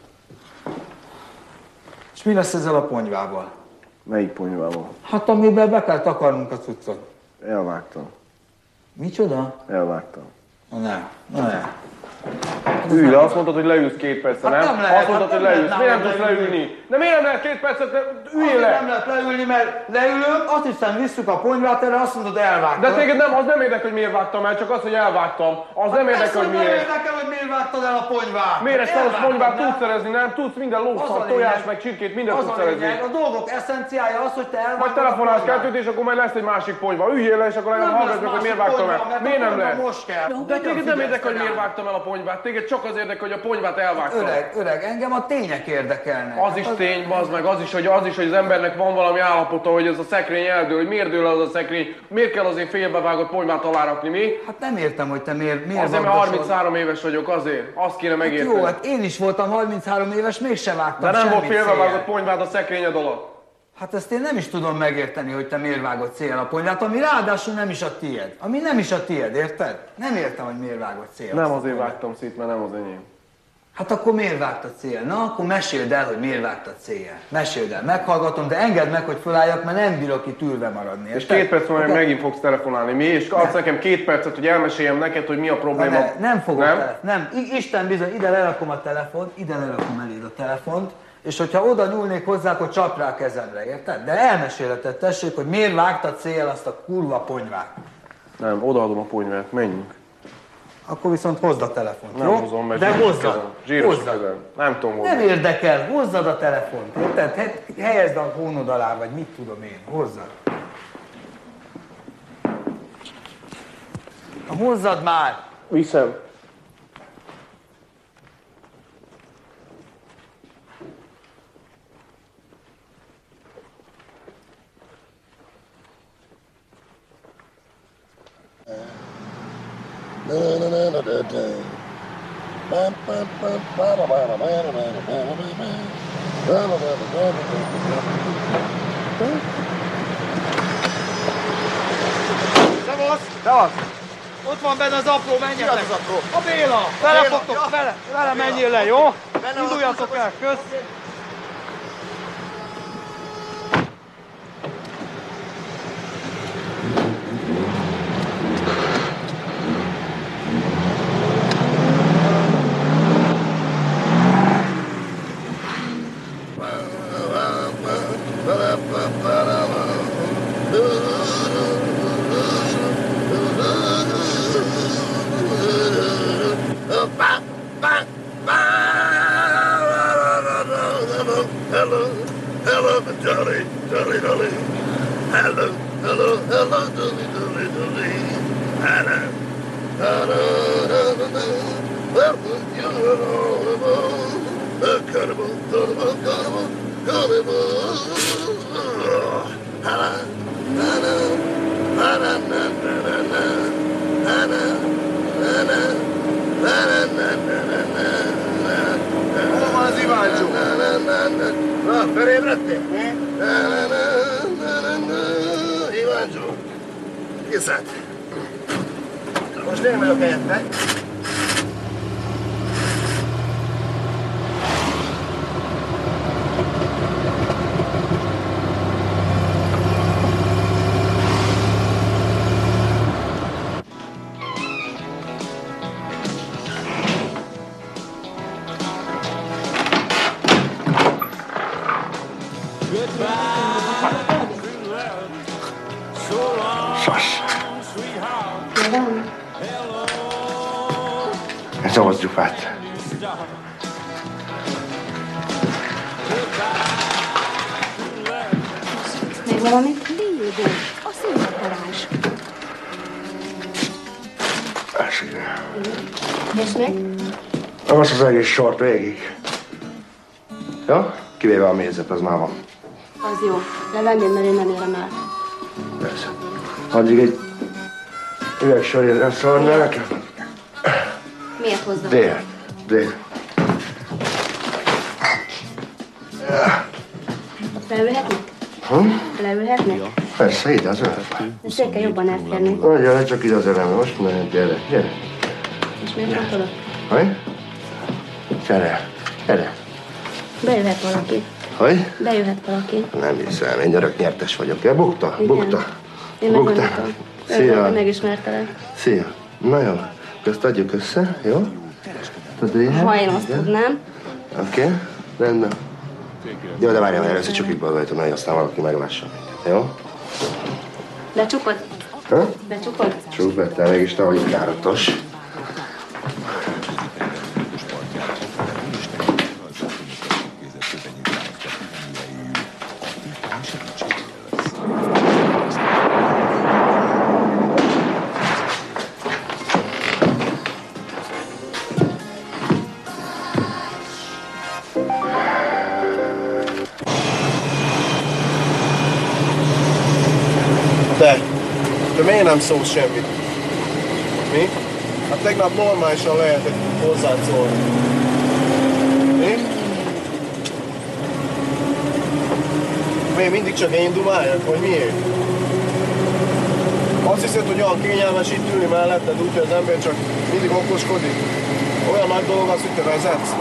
És mi lesz ezzel a ponyvával? Melyik ponyvával? Hát amiben be kell takarnunk a cuccot. Elvágtam. Micsoda? Elvágtam. Na ne. Ülj le, azt mondtad, hogy leülsz 2 percre, hát nem? Nem lehet, azt mondtad, hogy leülsz. Miért nem tudsz leülni? De miért nem lehet 2 percet? Üljél le! Nem lehet leülni, mert leülök, azt hiszem visszük a ponyvát, erre azt mondod, elvágtam. De téged az nem érdekel, hogy miért vágtam el, csak az, hogy elvágtam. Az nem érdekel, hogy miért. Nem érdekel, hogy miért vágtad el a ponyvát. Miért egy szaros ponyvát tudsz szerezni, nem? Tudsz minden lószat, tojás, meg csirkét, mindent tudsz szerezni. A dolgok eszenciája az, hogy te elvágtad. Majd telefonálsz 2-t, és akkor majd lesz egy másik ponyva. Üljél le, és akkor legalább hallgass meg, hogy miért vágtam el. Miért nem lehet? De téged nem érdekel, hogy miért vágtam el a ponyvát. Téged csak az érdekel, hogy a ponyvát elvágtam. Öreg, engem a tények érdekelnek. Az is tény, bazd meg, az is, hogy az embernek van valami állapota, hogy ez a szekrény eldől, hogy miért dől az a szekrény, miért kell azért félbevágott ponyvát alárakni, mi? Hát nem értem, hogy te miért azért, mert 33 éves vagyok, azért. Azt kéne megérteni. Jó, hát én is voltam 33 éves, mégsem vágtam. De nem volt félbevágott ponyvád a szekrényed alatt. Hát ezt én nem is tudom megérteni, hogy te miért vágod szél a ponyvát, ami ráadásul nem is a tied. Ami nem is a tied, érted? Nem értem, hogy miért vágod szél. Nem azért vágtam szét, mert nem az enyém. Hát akkor miért vágtad cél? Na, akkor meséld el, hogy miért vágtad cél. Meséld el, meghallgatom, de engedd meg, hogy fölálljak, mert nem bírok itt ülve maradni. És 2 perc múlva megint fogsz telefonálni. Mi? És adsz nekem 2 percet, hogy elmeséljem neked, hogy mi a probléma. Nem fogok. Nem. Isten bizony, ide lerakom a telefont, ide lerakom eléd a telefont, és hogyha oda nyúlnék hozzá, akkor csap rá a kezemre, érted? De elmesélheted, tessék, hogy miért vágtad cél azt a kurva ponyvát. Nem, odaadom a ponyvát, menjünk. Akkor viszont hozd a telefont, nem jó? Hozom, mert de hozzad. Zsíros kezem. Nem tudom hozni. Nem érdekel, hozzad a telefont, érted? Helyezd a hónod alá, vagy mit tudom én, hozzad. Hozzad már! Viszem. Szevasz! Ott van benne az apró, menjetek! Mi az apró? A Béla! Vele fogtok, vele menjél le, jó? Induljatok el, kösz! Most én vagyok helyette. Ez a gyufát. Még valamit? Légy, a színpadparázs. És még? Az az egész sort végig. Jó? Kivéve a mézet, az már van. Az jó. Levenném, mert én nem érem el. Persze. Addig egy üveg sorért nem szólna nekem. Miért hozzá? Dél. Leülhetnek? Leülhetnek? Persze, ide az ölet. De széken jobban elférni. Nagyon le, csak ide az elem. Most ne, gyere. És miért fontolok? Hogy? Gyere. Bejöhet valaki. Hogy? Bejöhet valaki. Nem hiszem, én örök nyertes vagyok. Ja, bukta. Én meg mondtam. Szia. Megismertelek. Szia. Na jó, ezt adjuk össze, jó? Ha én azt tudnám. Oké, rendben. Jó, de várjál, először csukjuk be a ajtón, hogy aztán valaki meglássa minket, jó? Becsukod? Ha? Becsukod? Csukd be, te mégis te vagy járatos. De miért nem szólsz semmit? Mi? Hát tegnap normálisan lehetett hozzád szólni. Mi? Miért mindig csak én dumáljak, vagy miért? Azt hiszed, hogy olyan kényelmes itt ülni melletted, úgyhogy az ember csak mindig okoskodik? Olyan nagy dolog az, hogy te vezetsz.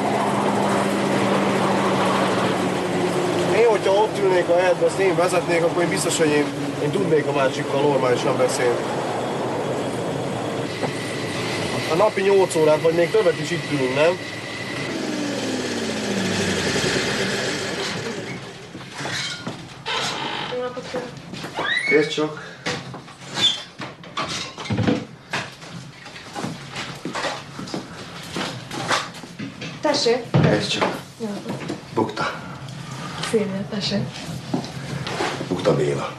Én, hogyha ott ülnék a helyedbe, azt én vezetnék, akkor én biztos, hogy én tudnék a másikkal normálisan beszélni. A napi 8 órát, vagy még többet is itt ülünk, nem? Kész csak. Tessék. Kész csak. Bukta. Szépen, tessék. Bukta Béla.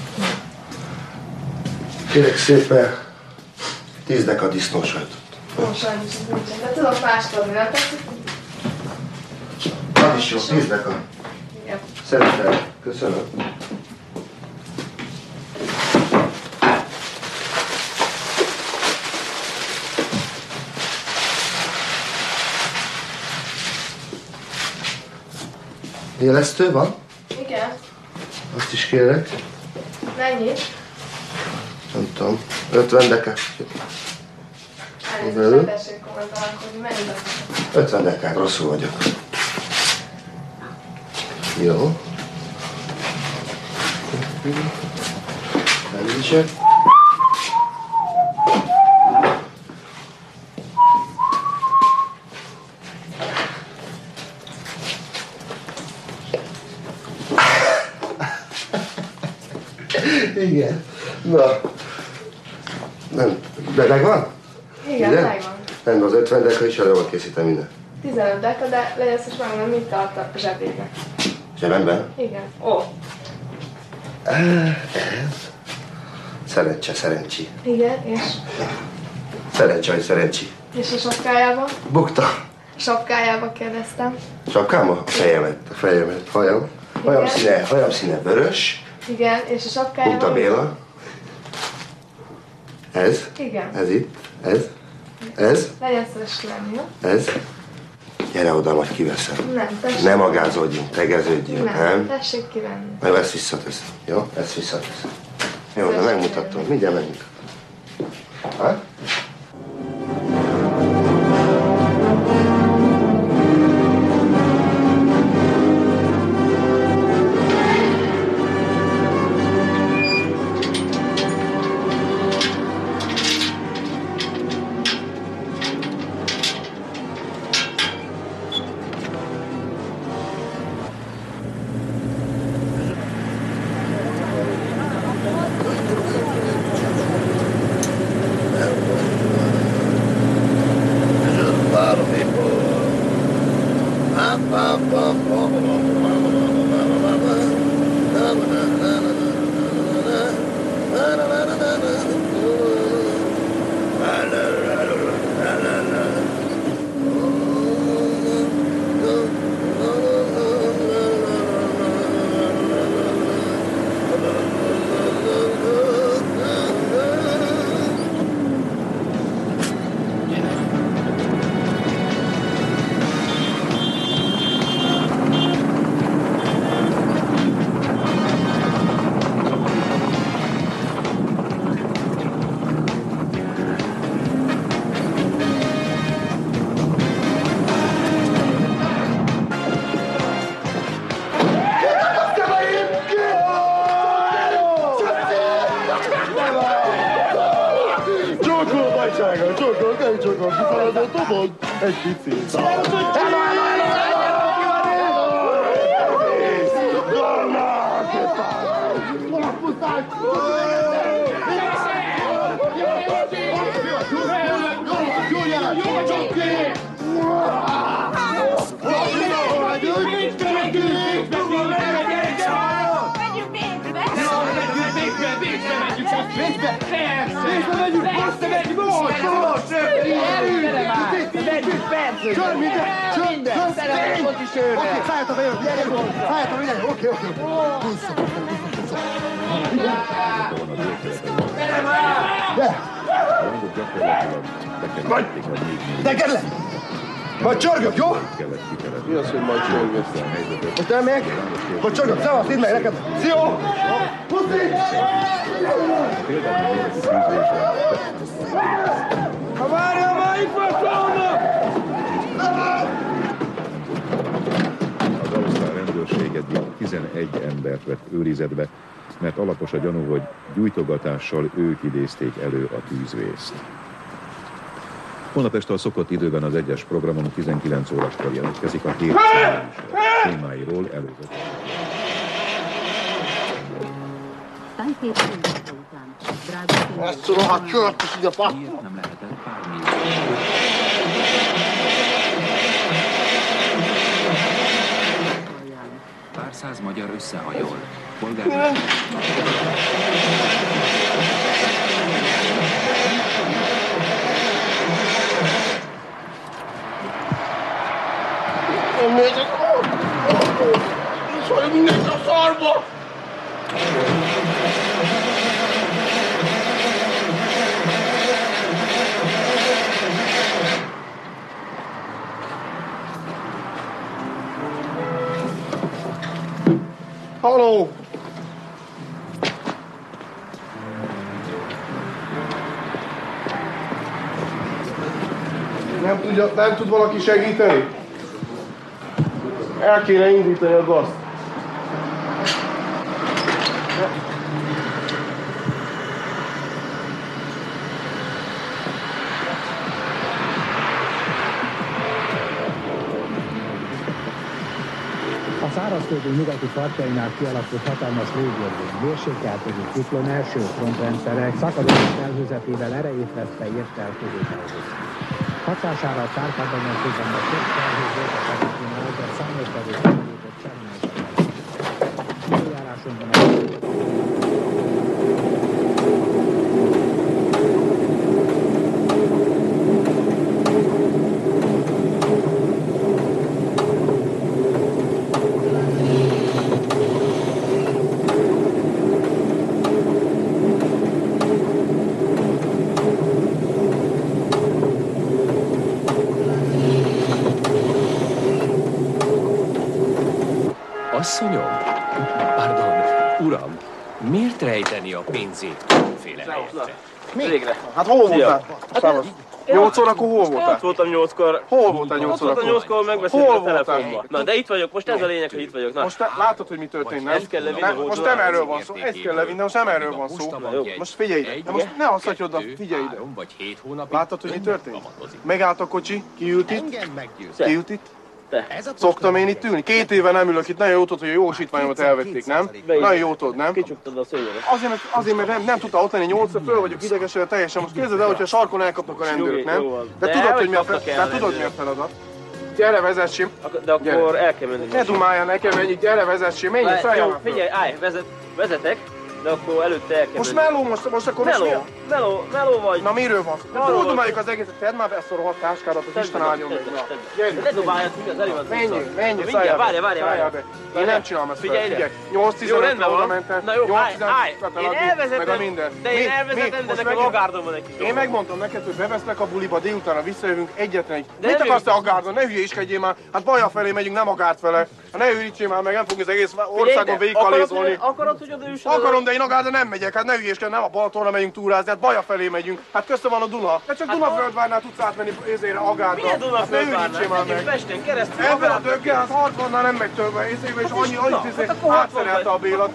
Kérek szépen 10 deka disznósajtot. Ó, sajnos ez nincsen, de tudok mást adni, nem tetszik? Az is jó, 10 deka. Igen. Szeretem. Köszönöm. Élesztő van? Igen. Azt is kérek. Mennyit? Nem tudom. 50 deka. Elnézést, nem tessék kommentálkodni, mennyit adni? 50 dekát, rosszul vagyok. Jó. Elviselek. Igen. Na. Nem. De megvan? Igen, megvan. Nem, az 50 deka is elő van készítem minden. 15 deka, de legyen szíves megmondom, mit tart a zsebében. Zsebemben? Igen. Ó. Ez. Szerencsi. Igen, és? Szerencsi. És a sapkájába? Bukta. A sapkájába kérdeztem. Sapkáma? A fejemet. Hajam színe vörös. Igen, és a sapkájába? Bukta Béla. Ez. Igen. Ez itt. Ez. Legyen szíves lenni, jó? Ez. Gyere oda, majd kiveszem. Nem, tessék. Ne magázódjunk, tegeződjünk, nem? Tessék kivenni. Majd ezt visszateszem, jó? Ezt visszateszem. Jó, de megmutatom, mindjárt megmutatom. Ha? Egy picit. Neked le! Majd csörgök, jó? Mi az, hogy majd csörgök? Most elmegyek? Majd csörgök, szevasz, idd meg neked! Szia! Puszi! Ha várjál már, itt van Klauna! 11 embert vett őrizetbe, mert alapos a gyanú, hogy gyújtogatással ők idézték elő a tűzvészt. Holnap este a szokott időben az egyes programon 19 órakor jelentkezik a hét témáiról előzött. Ezt rohadt csört is ide pat! Nem lehetett bármi. Pár száz magyar összehajol. Polgármester. Nem nézek! Szóval mindenki a szarba! Halló! Nem tud valaki segíteni? El kéne indítani a gazt. A szárazföldön nyugati partjainál kialakult hatalmas légördön, mérsékeltöző ciklon első frontrendszerek szakadó felhőzetével erejét veszte ért el Közép-Európába. Hatására a Kárpát-Bányán közben több felhő volt a Parisinál, de számos tevőt felépett semmi. Időjárásunkban a Asszonyom? Pardon, uram, miért rejteni a pénzét különféle helyekre? Végre. Hát hol voltál? Hát, 8 órakor hol voltál? Ott voltam 8-kor. Hol voltál 8 órakor? Ott voltam 8-kor, megbeszéltem a telefonba. Na, de itt vagyok, most ez a lényeg, hogy itt vagyok. Na. Most látod, hogy mi történt, nem? Ezt kell levinni. Most nem erről van szó, ezt kell levinni, most nem erről van szó. Most figyelj ide, de most ne hasszatj oda, figyelj ide. Látod, hogy mi történt? Megállt a kocsi, kiült itt. Kiült itt. Szoktam én itt ülni? 2 éve nem ülök itt, nagyon jó tudod, hogy a jogosítványomat elvették, nem? Nagyon jó tudod, nem? Kicsuktad a szőnyeget. Azért, mert nem tudta ott lenni 8-ra, föl vagyok idegesülve teljesen. Most képzeld el, hogyha a sarkon elkapnak a rendőrök, nem? De tudod, hogy mi a feladat? Gyere, vezessém. De akkor el kell menni. Ne dumáljál nekem ennyit, gyere, vezessém, menjünk fel. Jó, figyelj, állj, vezetek. De akkor előtte el kell most meló, most akkor meló vagy. Na miről van? Túl dumáljuk az egészet, tedd már be ezt a rohadt táskádat, az Isten áldjon meg. Gyere. Ne dobáljad, az elő van. Menjünk, várjál be. Én nem csinálom ezt fel, figyelj. 8-15-re oda mentem, 8-15-re eladni, meg a minden. De én elvezetem, de nekem agárdom van egy kis. Én megmondtam neked, hogy beveszlek a buliba, délutánra visszajövünk egyetlen egy. Mit akarsz te agárdon? Ne hülyéskedjél már, hát Baja felé megyünk, nem Agárd fele. Ne őrítsél már meg, nem fogunk az egész országon végigkalézolni. Akarod, hogy oda üssön? Akarom, de én Agárdra nem megyek, hát ne hülyéskedj, nem a Balatonra megyünk túrázni, hát Baja felé megyünk. Hát köztem van a Duna. De csak Dunaföldvárnál tudsz átmenni ezére Agárdra. Milyen Dunaföldvárnál? Megyünk Pesten keresztül. Ebben a döggel, hát 60-nál nem megy többen, ezébe is annyit átszerelte a Bélat.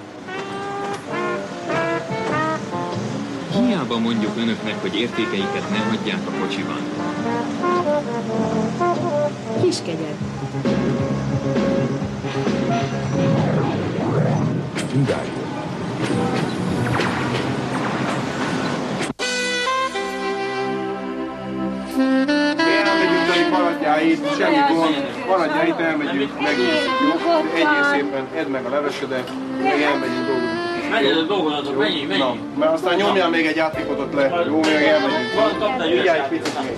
Hiába mondjuk önöknek, hogy értékeiket ne hagyják a kocsiban. Kiskegyed. Vidály. Maradjáit, semmi gond, maradjáit, elmegyünk, megnézzük, jó? Egyél szépen, edd meg a levesedet, meg elmegyünk dolgozni. Menjél dolgozatok, menjél. Na, mert aztán nyomjál még egy játékot ott le, jó? Még elmegyünk. Vigyálj egy picit még.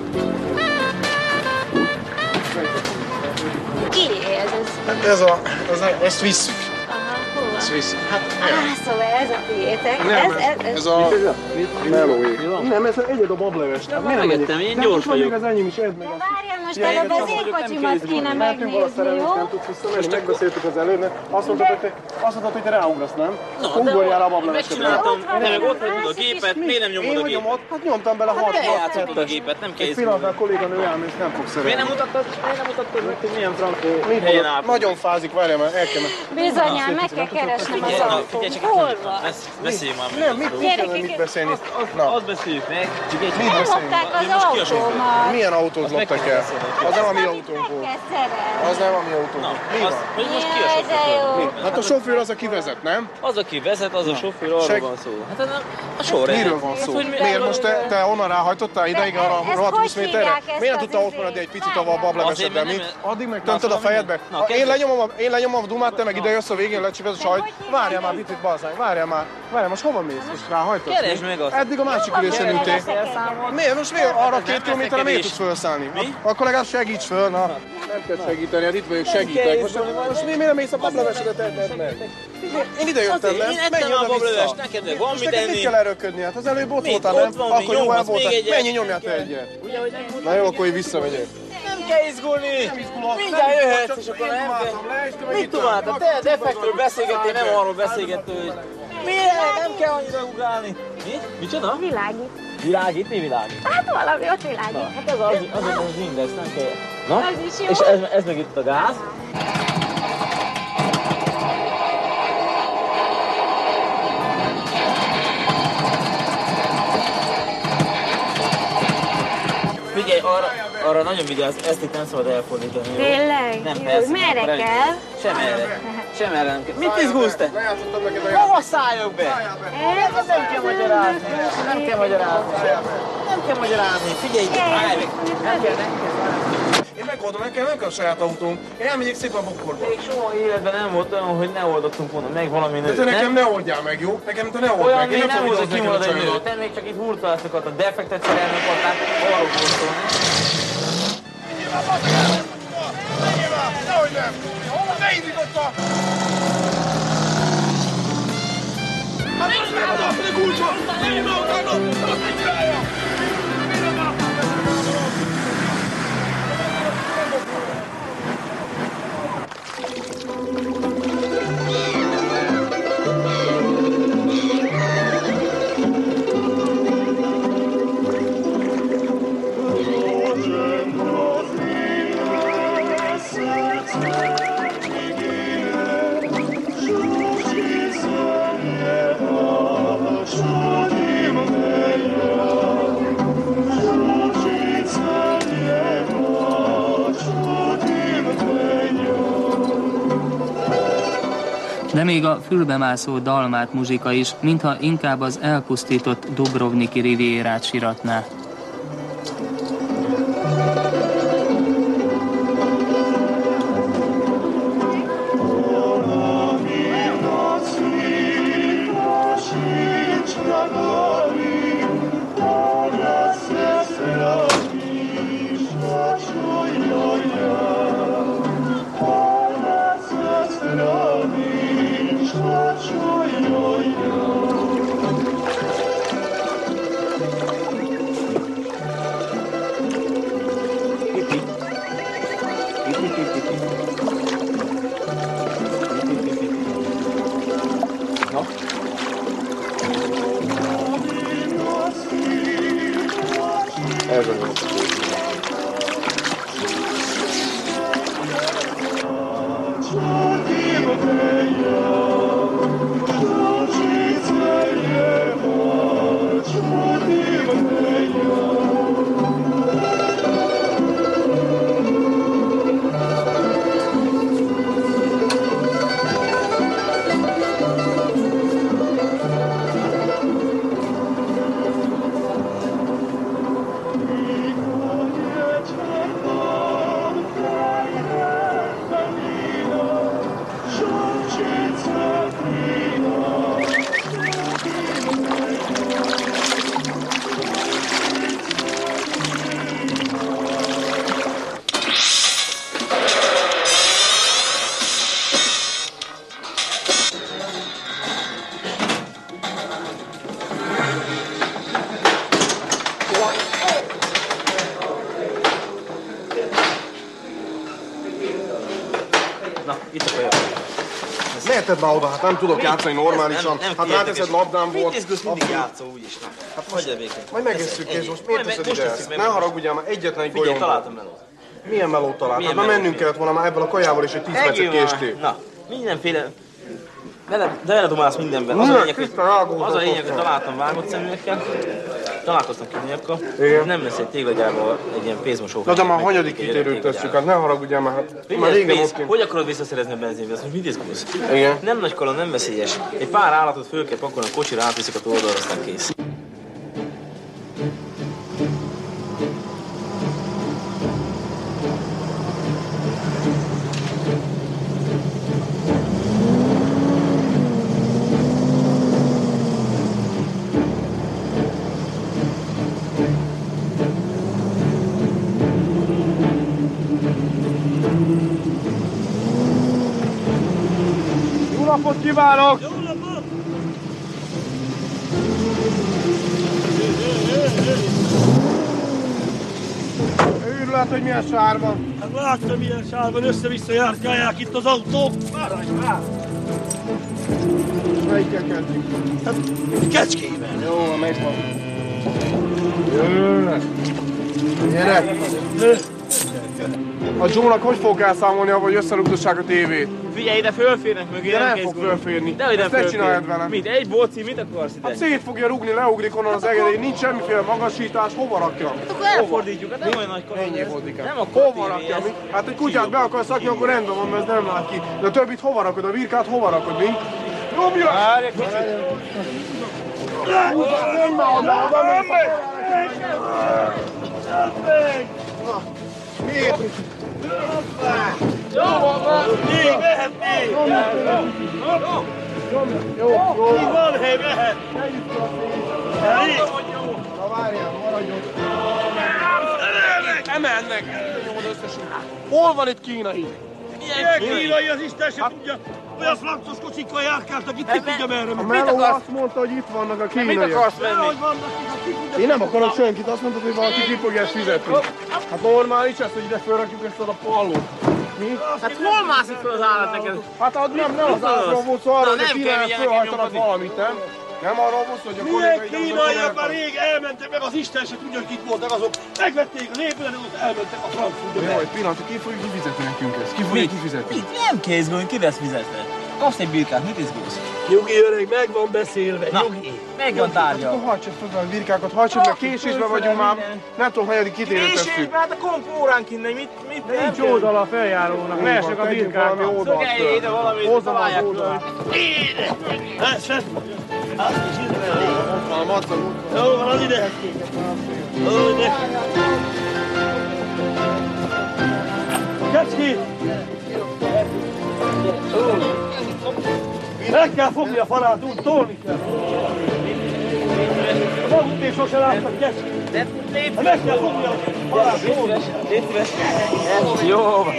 Ki ez? Ezt visszük. Hova? Ezt visszük. Hát, szóval ez a tiétek. Ez a melóé. Nem, ez egyed a bablevest. Nem megettem, én gyors vagyok. Még az enyém is, edd meg. Várjál most előbb az én kocsimat kéne megnézni, jó? Nem tudsz visszamenni, megbeszéltük az előbb, azt mondtad, hogy te ráugrasz, nem? Ugorjál a bablevesedre. Megcsináltam, de meg ott hagyod a gépet, miért nem nyomod a gépet? Hát nyomtam bele 6 Eljátszottuk a gépet, nem kell egy pillanatban a kolléganő elmész, nem fogsz szeretni. Miért nem mutattad meg, hogy milyen frankó helyen áll? Nagyon fázik, várjál már, el kell Bizonyán, meg kell keresnem az autón. Hol van? Beszéljünk már. Nem, mit beszélni? Azt beszéljük meg. Elhozták az autómat. Milyen autót loptak el? Az nem a mi autónk volt. Az nem a mi autónk volt. Mi van? Hogy most ki a sofőr? Hát a sofőr az, aki vezet, nem? Az, aki vezet, az a sofőr, arról van szó. Hát a sorrend. Miről van szó? Miért most te onnan ráhajtottál ideig arra a rohadt 20 méterre? Miért nem tudtál ott maradni egy picit a bablevesedben? Addig meg töntöd a fejedbe? Én lenyomom a dumát, te meg ide jössz a végén, lecsiped a sajt. Várjál már picit, balzány, várjál már, most hova mész? Most ráhajtod? Keresd meg azt. Eddig a másik ülésen ültél. Miért? Most miért arra 2 kilométerre miért tudsz felszállni? Akkor legalább segíts föl, na. Nem kell segíteni, hát itt vagyok, segítek. Most miért nem mész a bablevesedet edd meg? Én ide jöttem, nem? Én ettem a bablövest, neked meg van mit enni. Mit kell erőködni? Hát az előbb ott voltál, nem? Akkor jó el voltál. Mennyi nyomját egyet? Na jó, akkor én visszamegyek. Nem kell izgulni! Mindjárt jöhetsz, és akkor nem kell. Mit dumáltad? Te defektről beszélgettél, nem arról beszélgettél, hogy miért? Nem kell annyira ugrálni. Mi? Micsoda? Világít. Világít? Mi világít? Hát valami ott világít. Hát az mindegy, nem kell. Na? Az is jó. És ez meg itt a gáz. Figyelj, arra nagyon vigyázz, ezt itt nem szabad elfordítani. Tényleg? Nem, persze. Merre kell? Sem erre nem kell. Mit izgulsz te? Hova szálljak be? Ez nem kell magyarázni. Nem kell magyarázni. Figyelj, állj meg. Nem kell. Én megoldom, nekem nem kell a saját autónk. Én elmegyek szépen a bokkorba. Még soha életben nem volt olyan, hogy ne oldottunk volna meg valami nőt. De te nekem ne oldjál meg, jó? Nekem te ne old meg. Olyan még nem volt, hogy kimarad egy nőt. Te még csak itt hurcolászokat, a defektet szerelni akartál, arról volt szólni. Nehogy nem! Ne indította! Hát most nem adom, hogy a kulcsot! Nem akarod! Azt mit csinálja? De még a fülbemászó dalmát muzsika is, mintha inkább az elpusztított Dubrovniki rivierát siratná. Itt a kaja. Meheted már oda, hát nem tudok játszani normálisan. Hát ráteszed labdám volt. Mit izgulsz, mindig játszol úgyis. Hát hagyj el békét. Majd megesszük, Géz, most miért teszed ide ezt? Ne haragudjál, már egyetlen egy Figyelj, golyom. találtam melót. Milyen melót találtál? Hát már mennünk kellett volna már ebből a kajával is egy 10 percet késtél. Na, mindenféle... De beledomálsz mindenben. Az a lényeg, hogy találtam vágott szemüvekkel, találkoztam kínaiakkal, és nem lesz egy téglagyával egy ilyen pénzmosó. Na de már hanyadik kitérőt tesszük, hát ne haragudjál már, hát már régen ott kint. Hogy akarod visszaszerezni a benzinpénzt? Most mit izgulsz? Igen. Nem nagy kaland, nem veszélyes. Egy pár állatot föl kell pakolni a kocsira, átviszik a oldalra, aztán kész. Jó napot kívánok! Jó napot! Őrület, hogy milyen sár van. Hát láttam, milyen sár van, össze-vissza járkálják itt az autók. Várj! Melyikkel kezdjük? Hát, kecskével. Jó, megvan. Jöjjön! Gyere! A Joe-nak hogy fog elszámolni, hogy összerugdossák a tévét? Figyelj, ide fölférnek mögé, nem fog fölférni. Ezt ne csináld velem. Mit? Egy boci, mit akarsz ide? Hát szét fogja rugni, leugrik onnan az egedély, nincs semmiféle magasítás, hova rakjam? Hát akkor elfordítjuk, hát nem olyan nagy kaland. Ennyi fordítják. Nem akkor hova rakjam? Hát egy kutyát be akarsz rakni, akkor rendben van, mert ez nem lát ki. De a többit hova rakod? A virkát hova rakod, mi? Nyomja! Várj egy kicsit! Nem már oda, nem megy! Miért? Jó van, már! Még, mehet még! Jó. Még van hely, mehet! Na várjál, maradjon! Emelnek! Nyomod összesen! Hol van itt kínai? Milyen kínai, az Isten se tudja! Olyan francos kocsikkal járkáltak, itt ki tudja merre. A Meló azt mondta, hogy itt vannak a kínaiak. Mit akarsz venni? Én nem akarok senkit, azt mondtad, hogy valaki ki fogja ezt fizetni. Hát normális ez, hogy ide felrakjuk ezt a pallót. Mi? Hát hol mászik fel az állat neked? Hát nem az állatról volt szó, arról, hogy a kínaiak fölhajtanak valamit, nem? Nem arról volt szó, hogy a milyen kínaiak már rég elmentek meg, az Isten se tudja, hogy itt voltak azok. Megvették az épületet, elmentek a franc tudja. Jó, egy pillanat, ki fogja kifizetni nekünk ezt? Ki fogja kifizetni? Mit? Nem kell izgulni, ki lesz fizetve? Kapsz egy birkát, mit izgulsz? Nyugi öreg, meg van beszélve, nyugi. Meg van tárgya. Hát akkor hajtsad fel a birkákat, hajtsad meg, késésben vagyunk már. Nem tudom, hanyadik kitérőt tesszük. Késésben, hát a kompóránk innen, mit nem nincs oldala a feljárónak, leesnek a birkákat. Szögelj ide valamit, találják föl. Hát, se. Hát, és ide. Ott van a macag. Jó van, az ide. Ó, ide. Kecski! Meg kell fogni a falát, úgy tolni kell. A maguk is sose láttak, Kecski. Meg kell fogni a falát, tolni. Légy szíves. Jó van.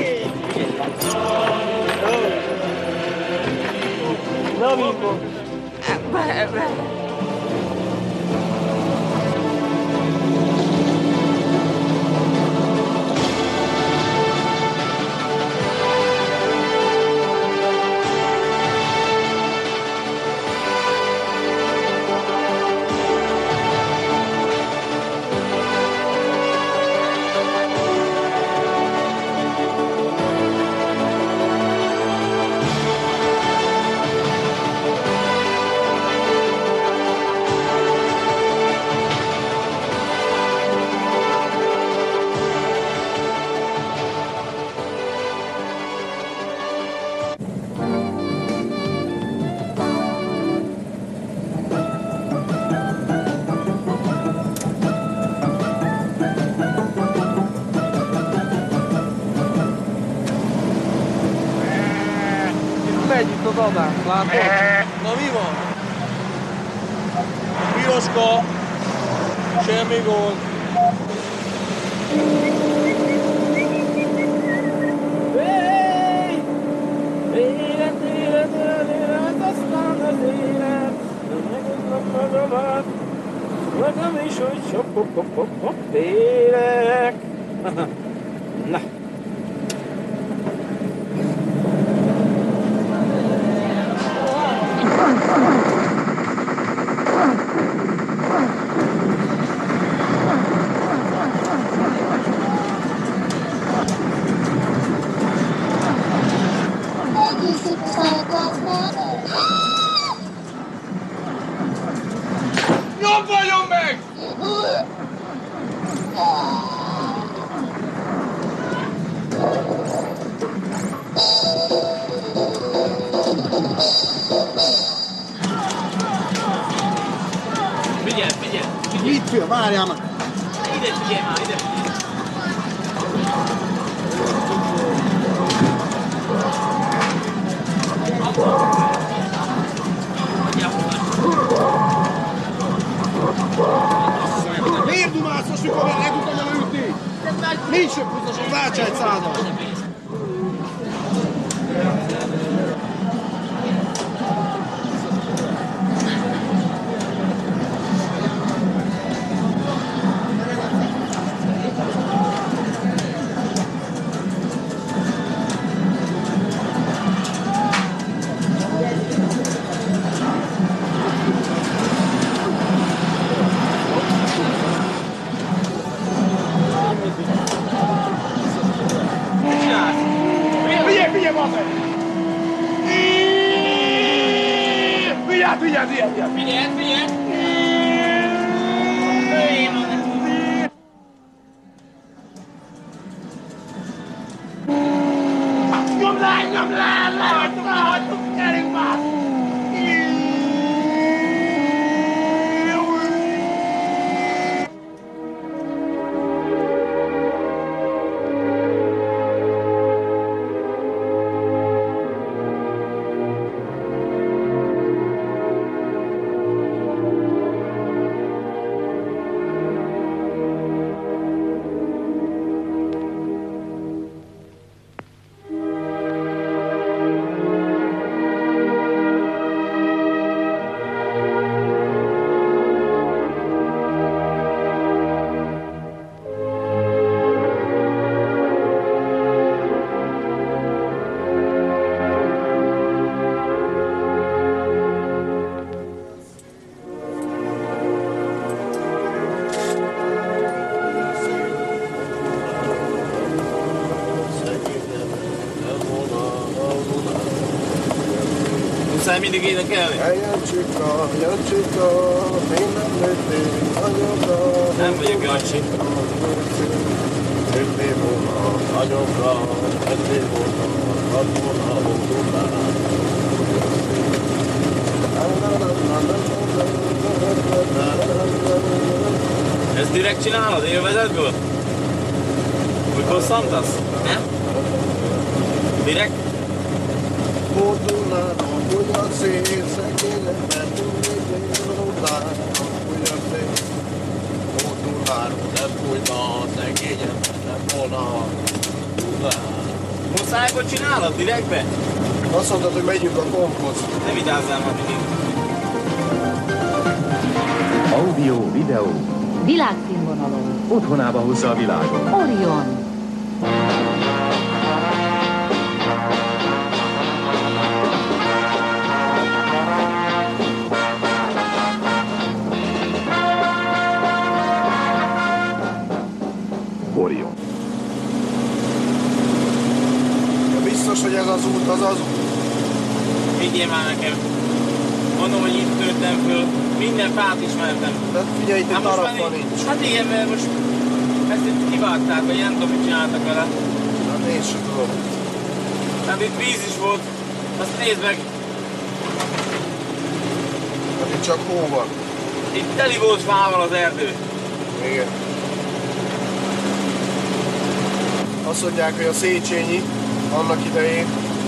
Na, mikor? Megy itt az adás, látod? Na mi van? Piroska, semmi gond. Élet, aztán az élet, magamat, magam is, hogy sok félek. Na. Nyomvalljon meg! Figyelj, figyelj! Mit fél? Várjál meg! Ide figyelj már, ide figyelj! Miért dumálsz most, mikor le tudtam volna ütni? Nincs jobb húzás, válts egy százat! Muszáj mindig énekelni? Jancsika, minden lőttél nagyobbra. Nem vagyok Jancsi. Lőttél volna nagyobbra, lőttél volna, ad volna, volna. Ezt direkt csinálod élvezetből? Úgy bosszantasz? Nem? Direkt? Fordulnának, hogy a szél szegényekben tudnék ródlán, hogy a szél. Fordulnának, nem fújna a szegényekben, nem volna ródlán. Muszájból csinálod direktbe? Azt mondtad, hogy megyünk a komphoz. Ne vitázzál már mindig. Audio, videó. Világszínvonalon. Otthonába hozza a világot. Orion. Orion. Biztos, hogy ez az út, az az út. Vigyél már nekem. Mondom, hogy itt nőttem föl. Minden fát ismertem. De figyelj, itt arra nincs. Hát igen, mert most ezt itt kivágták, vagy nem tudom, mit csináltak vele. Hát én sem tudom. Hát itt víz is volt. Azt nézd meg. Hát itt csak hó van. Itt teli volt fával az erdő. Igen. Azt mondják, hogy a Széchenyi annak idején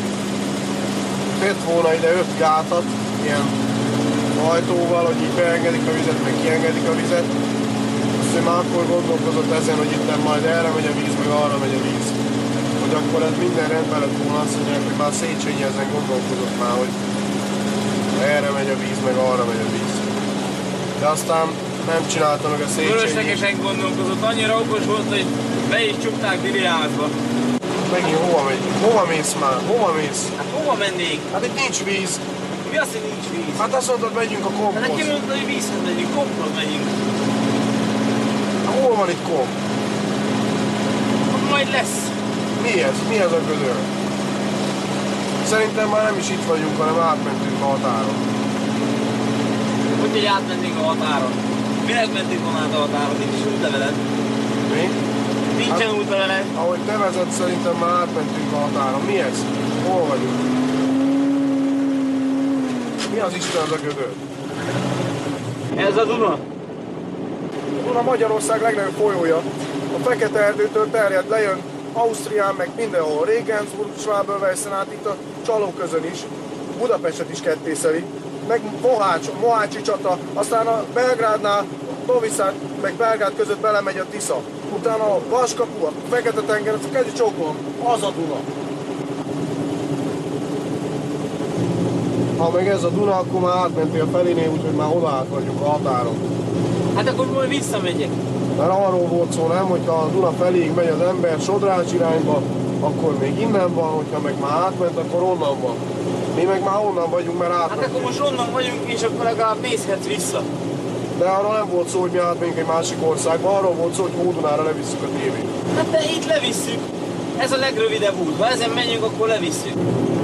tett volna ide 5 gátat, ilyen ajtóval, hogy így beengedik a vizet, meg kiengedik a vizet. Azt ő már akkor gondolkozott ezen, hogy itt majd erre megy a víz, meg arra megy a víz. Hogy akkor ez minden rendben lett volna, azt mondják, hogy már Széchenyi ezen gondolkozott már, hogy erre megy a víz, meg arra megy a víz. De aztán nem csinálta meg a Széchenyi. Fölöslegesen gondolkozott, annyira okos volt, hogy be is csukták Diliázba. Megint hova megyünk? Hova mész már? Hova mész? Hát hova mennék? Hát itt nincs víz. Mi az, hogy nincs víz? Hát azt mondtad, megyünk a komphoz. Hát neki mondta, hogy vízhez megyünk, komphoz megyünk. Hát hol van itt komp? Majd lesz. Mi ez? Mi ez a gödör? Szerintem már nem is itt vagyunk, hanem átmentünk a határon. Hogy átmentünk a határon? Minek mentünk volna át a határon? Nincs is útleveled. Mi? Nincsen hát, útleveled. Ahogy te vezet, szerintem már átmentünk a határon. Mi ez? Hol vagyunk? Mi az Isten az a gödör? Ez a Duna. A Duna Magyarország legnagyobb folyója. A Fekete-erdőtől terjed, lejön Ausztrián, meg mindenhol. Regensburg, Schwabelweissen át, itt a Csalóközön is. Budapestet is kettészeli. Meg Mohácsi csata, aztán a Belgrádnál, Noviszád, meg Belgrád között belemegy a Tisza. Utána a Vaskapu, a Fekete-tenger, az kezdj csókolom, az a Duna. Ha meg ez a Duna, akkor már átmentél felénél, úgyhogy már oda át vagyunk a határon. Hát akkor majd visszamegyek. Mert arról volt szó, nem, hogyha a Duna feléig megy az ember Sodrás irányba, akkor még innen van, hogyha meg már átment, akkor onnan van. Mi meg már onnan vagyunk, mert átmentünk. Hát akkor most onnan vagyunk, és akkor legalább nézhetsz vissza. De arra nem volt szó, hogy mi átmegyünk egy másik országba, arról volt szó, hogy Hódunára levisszük a tévét. Hát de itt levisszük. Ez a legrövidebb út. Ha ezen menjünk, akkor levisszük.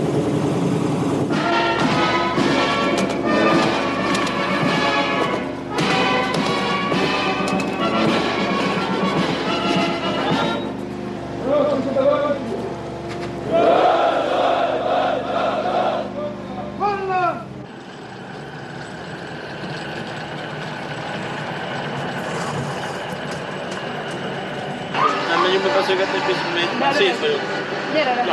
Szét vagyok. Gyere le!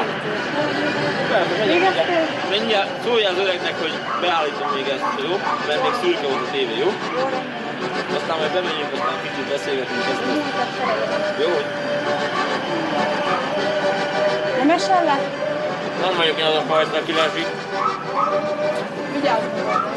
Mindjárt szóljál az öregnek, hogy beállítom még ezt, jó? Mert még szürke volt a tévé, jó? Aztán majd bemegyünk, aztán kicsit beszélgetünk ezt. Jó? Nem esel le? Nem vagyok én az a fajta, aki leesik. Vigyázz!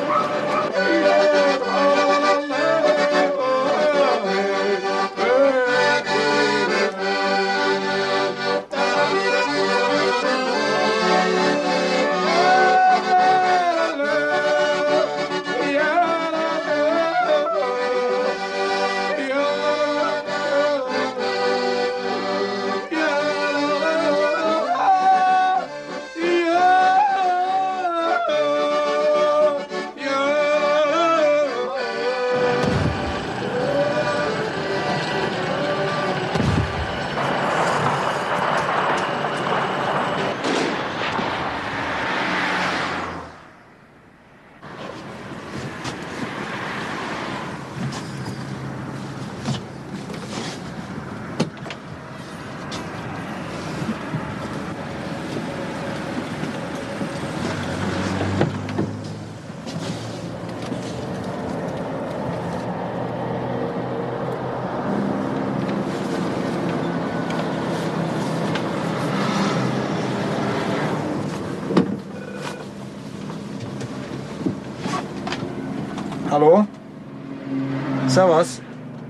Halló? Szevasz!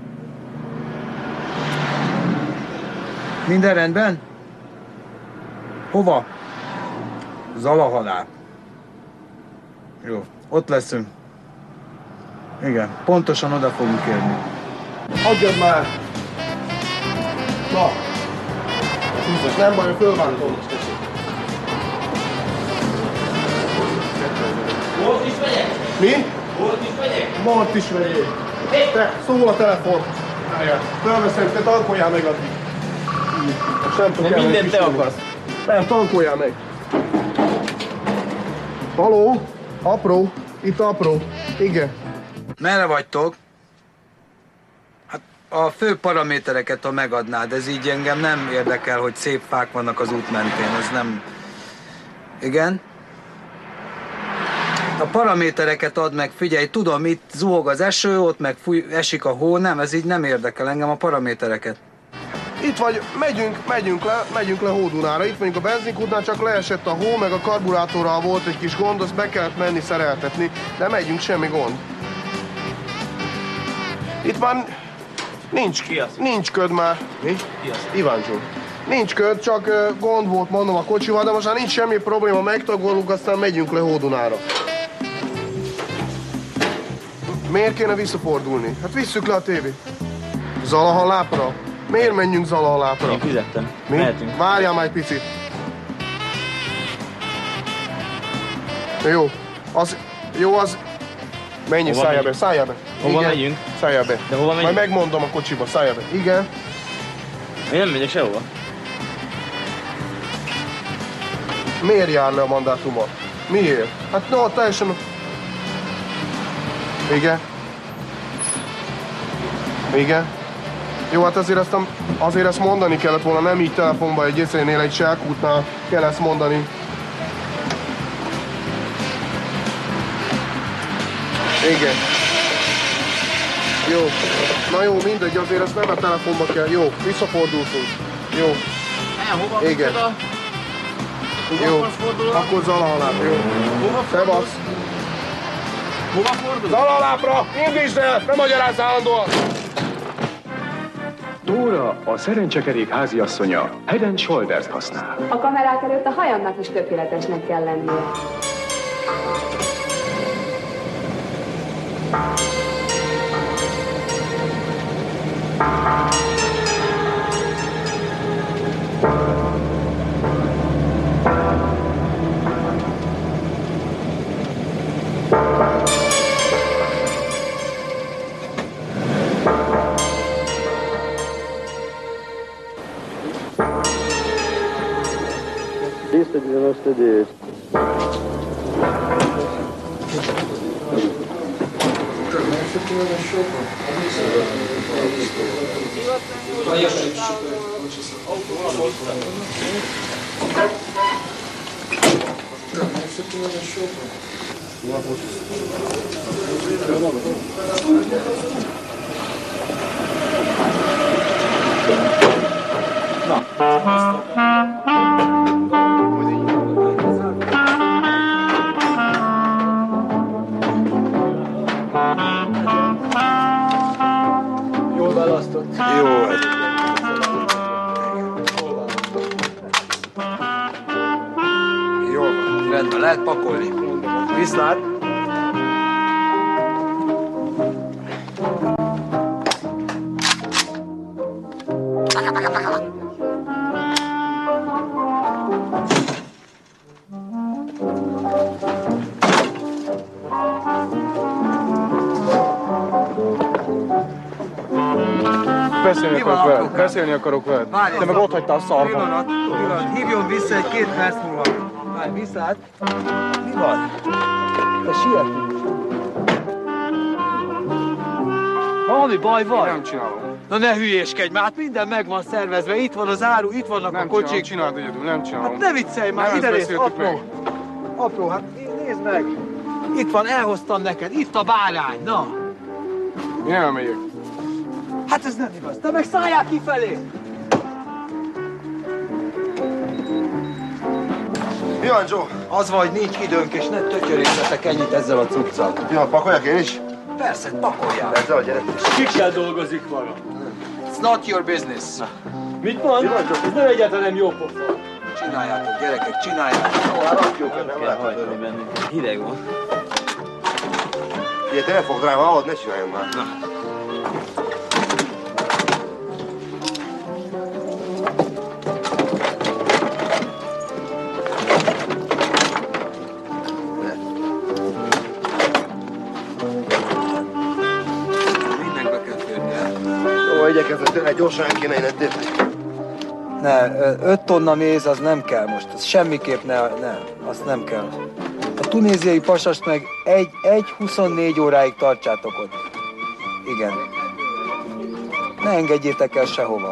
Minden rendben? Hova? Zalahalál. Jó, ott leszünk. Igen, pontosan oda fogunk érni. Adjad már! Na! Nem baj, fölváltom. Most is megyek? Mi? Most is megyek? Most is megyek. Te, szól a telefon. Fölveszem, te tankoljál meg addig. Nem tudok de mindent te akarsz. Nem, tankoljál meg. Haló? Apró? Itt apró. Igen. Merre vagytok? Hát a fő paramétereket, ha megadnád, ez így engem nem érdekel, hogy szép fák vannak az út mentén, ez nem... Igen? A paramétereket add meg, figyelj, tudom, itt zuhog az eső, ott meg esik a hó, nem, ez így nem érdekel engem, a paramétereket. Itt vagy, megyünk le Hódunára, itt vagyunk a benzinkútnál, csak leesett a hó, meg a karburátorral volt egy kis gond, azt be kellett menni szereltetni, de megyünk, semmi gond. Itt már nincs köd már. Mi? Ki az? Iváncsó. Nincs köd, csak gond volt, mondom, a kocsival, de most már nincs semmi probléma, megtagolunk, aztán megyünk le Hódunára. Miért kéne visszafordulni? Hát visszük le a tévét. Zalahalápra? Miért menjünk Zalahalápra? Én fizettem. Mi? Mehetünk. Várjál már egy picit. Jó. Jó, az... Menjünk, szálljál be. Hova megyünk? Szálljál be. De hova megyünk? Majd megmondom a kocsiba, szálljál be. Igen. Én nem megyek sehova. Miért jár le a mandátuma? Miért? Hát no, teljesen... Igen. Igen. Jó, hát azért ezt mondani kellett volna, nem így telefonban egy észrénél, egy selkútnál kell ezt mondani. Igen. Jó. Na jó, mindegy, azért ezt nem a telefonba kell. Jó, visszafordultunk. Jó. Hova? Igen. Jó, akkor Zalaláb, jó. Szevasz. Hova fordul? Zalalábra! Indítsd el! Ne magyarázz állandóan! Dóra, a szerencsekerék háziasszonya, Head and Shoulders-t használ. A kamerák előtt a hajamnak is tökéletesnek kell lennie. Jól választott. Jó. Jól van, rendben, lehet pakolni. Viszlát. Beszélni akarok veled. Te meg ott hagytál a szarba. Pillanat. Hívjon vissza egy 2 perc múlva. Várj, viszlát. Mi van? Te sietünk. Valami baj van? Nem csinálom. Na ne hülyéskedj már, hát minden meg van szervezve, itt van az áru, itt vannak a kocsik. Nem csináld egyedül, nem csinálom. Hát ne viccelj már, ide nézd, apró, hát nézd meg. Itt van, elhoztam neked, itt a bárány, na. Én elmegyek. Hát ez nem igaz, te meg szálljál kifelé! Mi van, Joe? Az vagy, nincs időnk, és ne tötyörészetek ennyit ezzel a cuccal. Mi van, pakoljak én is? Persze, pakoljál. Ezzel a gyerek. Kikkel dolgozik maga? It's not your business. Mit mond? Ez nem egyáltalán nem jó pofa. Csináljátok, gyerekek, csináljátok. Jó, hát rakjuk, nem lehet. Hideg van. Ugye, te ne fogd rá, ahhoz ne csináljon már. Igyekezett tényleg gyorsan el kéne innen tépni. Ne, 5 tonna méz az nem kell most, az semmiképp ne, azt nem kell. A tunéziai pasast meg 1-24 óráig tartsátok ott. Igen. Ne engedjétek el sehova.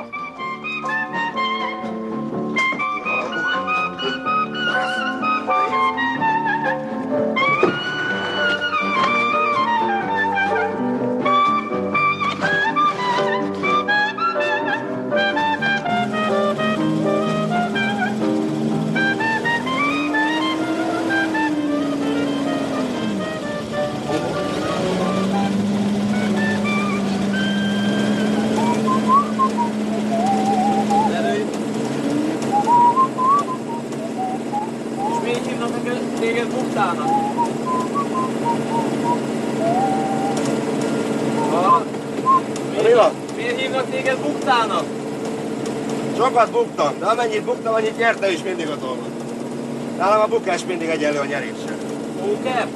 Téged buktának. Mi van? Miért hívnak téged buktának? Sokat buktam, de amennyit buktam, annyit nyerte is mindig a dolgot. Nálam a bukás mindig egyenlő a nyeréssel. Póker?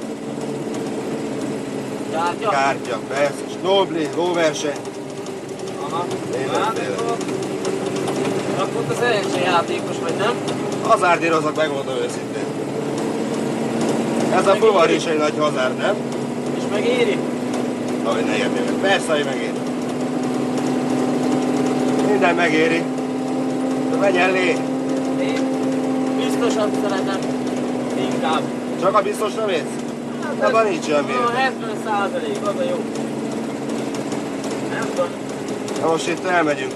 Kártya? Kártya, persze. Snowbli, lóverseny. Aha. Tényleg. Akkor te szerencsejátékos vagy, nem? Hazárdírozok, megmondom őszintén. Ez a fuvar is egy nagy hazárd, nem? És megéri? Ahogy ne érni meg. Persze, hogy megéri. Minden megéri. De menjen lé! Én biztosan szeretem. Inkább. Csak a biztosra mész? Abban nincs semmi. 70%, az a jó. Nem tudom. Na most itt elmegyünk.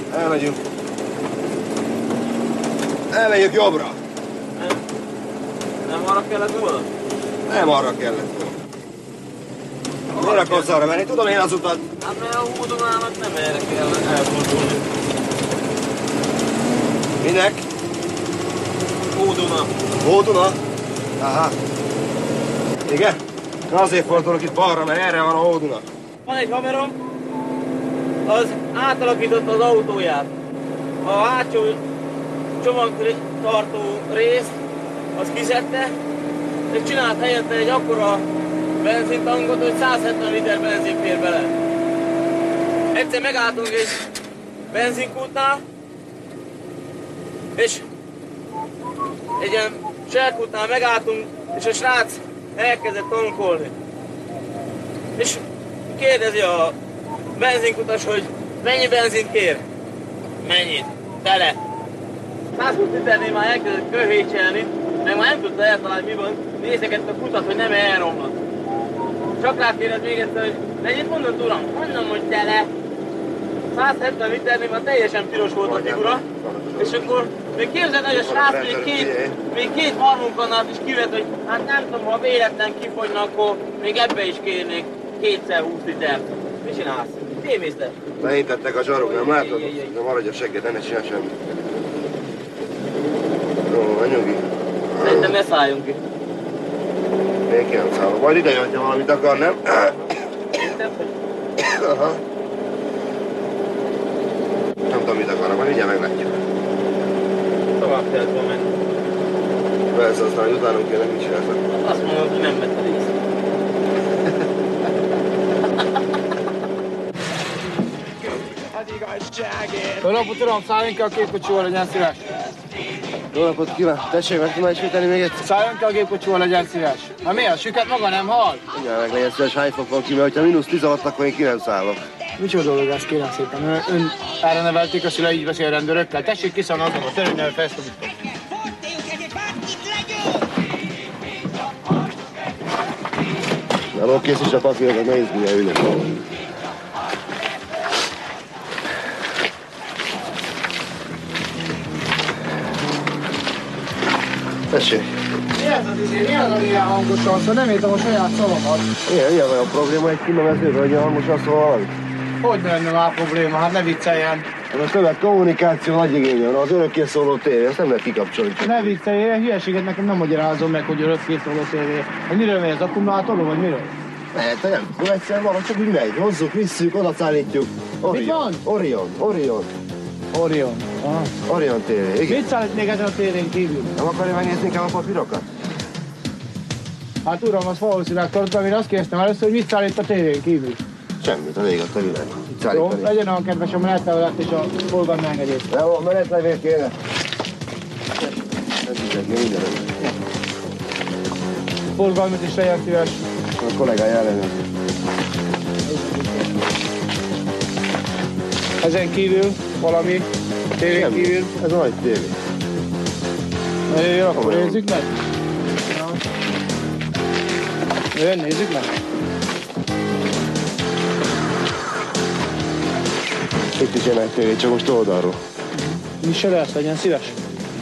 Elmegyünk jobbra. Nem arra kellett volna? Nem arra kellett volna. Miért akarsz arra menni? Tudom én az utat. Hát mert a Hódonának nem erre kellett elfordulni. Minek? Hódona. Hódona? Aha. Igen? Azért fordulok itt balra, mert erre van a Hóduna. Van egy haverom, az átalakította az autóját. A hátsó csomagtartó részt, az kiszedte, és csinált helyette egy akkora benzintankot, hogy 170 liter benzin fér bele. Egyszer megálltunk egy benzinkútnál, és egy ilyen selkútnál megálltunk, és a srác elkezdett tankolni. És kérdezi a benzinkutas, hogy mennyi benzint kér? Mennyit? Tele. 120 liternél már elkezdett köhécselni, meg már nem tudta eltalálni, mi van. Nézegette a kutat, hogy nem elromlott. Csak rákérdez még egyszer, hogy mennyit mondod, uram? Mondom, hogy tele. 170 liternél már teljesen piros volt a figura. És akkor még képzeld, hogy a srác még két marmunkannát is kivett, hogy hát nem tudom, ha véletlen kifogyna, akkor még ebbe is kérnék 2x20 litert. Mi csinálsz? Témészted? Lehintettek a zsarok, nem látod? De maradj a segged, ne csinálj semmit. Jó, menjünk ki. Szerintem ne szálljunk ki. Én ki nem szállok. Majd ide jön, ha valamit akar, nem? Aha. Nem tudom, mit akarnak, majd mindjárt meglátjuk. Tovább kellett volna menni. Persze, aztán, hogy utánunk kéne, mit csináltak? Azt mondom, hogy nem vette részt. Jó napot, uram, szálljunk ki a gépkocsival, legyen szíves. Jó napot kíván. Tessék, meg tudná ismételni még egyszer? Szálljon ki a gépkocsival, legyen szíves. Na mi a süket maga nem hal? Mindjárt meg legyen szíves, hány fok van ki, mert ha mínusz 10 alatt, akkor én ki nem szállok. Micsoda dolog ez, kérem szépen. Ön erre nevelték a szülei, így beszél rendőrökkel. Tessék kiszállni azon a törvényel felszabítom. Na, lókész is a papírokat, ne izgulja, ügyes. Tessék. Mi ez az izé? Mi az, ilyen hangosan? Szóval nem értem a saját szavamat. Ilyen olyan probléma egy kinevezőben, hogy ilyen hangosan szól valami? Hogy lenne már probléma? Hát ne vicceljen. A szövet kommunikáció nagy igénye van, az örökké szóló tévé, ezt nem lehet kikapcsolni. Ne viccelj, ilyen hülyeséget nekem nem magyarázom meg, hogy örökké szóló tévé. Hogy miről megy az akkumulátorról, vagy miről? Lehet, nem tudom, egyszer valahogy csak úgy megy. Hozzuk, visszük, oda szállítjuk. Mit van? Orion. Aha. Orion tévé, igen. Mit szállít még ezen a tévén kívül? Nem akarja megnézni inkább a papírokat? Hát uram, az valószínűleg tartom, én azt kérdeztem először, hogy mit szállít a tévén kívül. Semmit, a véget a világ. Jó, legyen a kedves a menetlevelet és a forgalmi engedélyt. Jó, a menetlevél kéne. Ez is minden. Forgalmit is legyen szíves. A kollégája ellenőrzi. Ezen kívül valami tévén kívül. Ez a nagy tévé. Jó, akkor nézzük meg. Jön, nézzük meg. Itt is jön egy tévé, csak most oldalról. Mi se lesz, legyen szíves.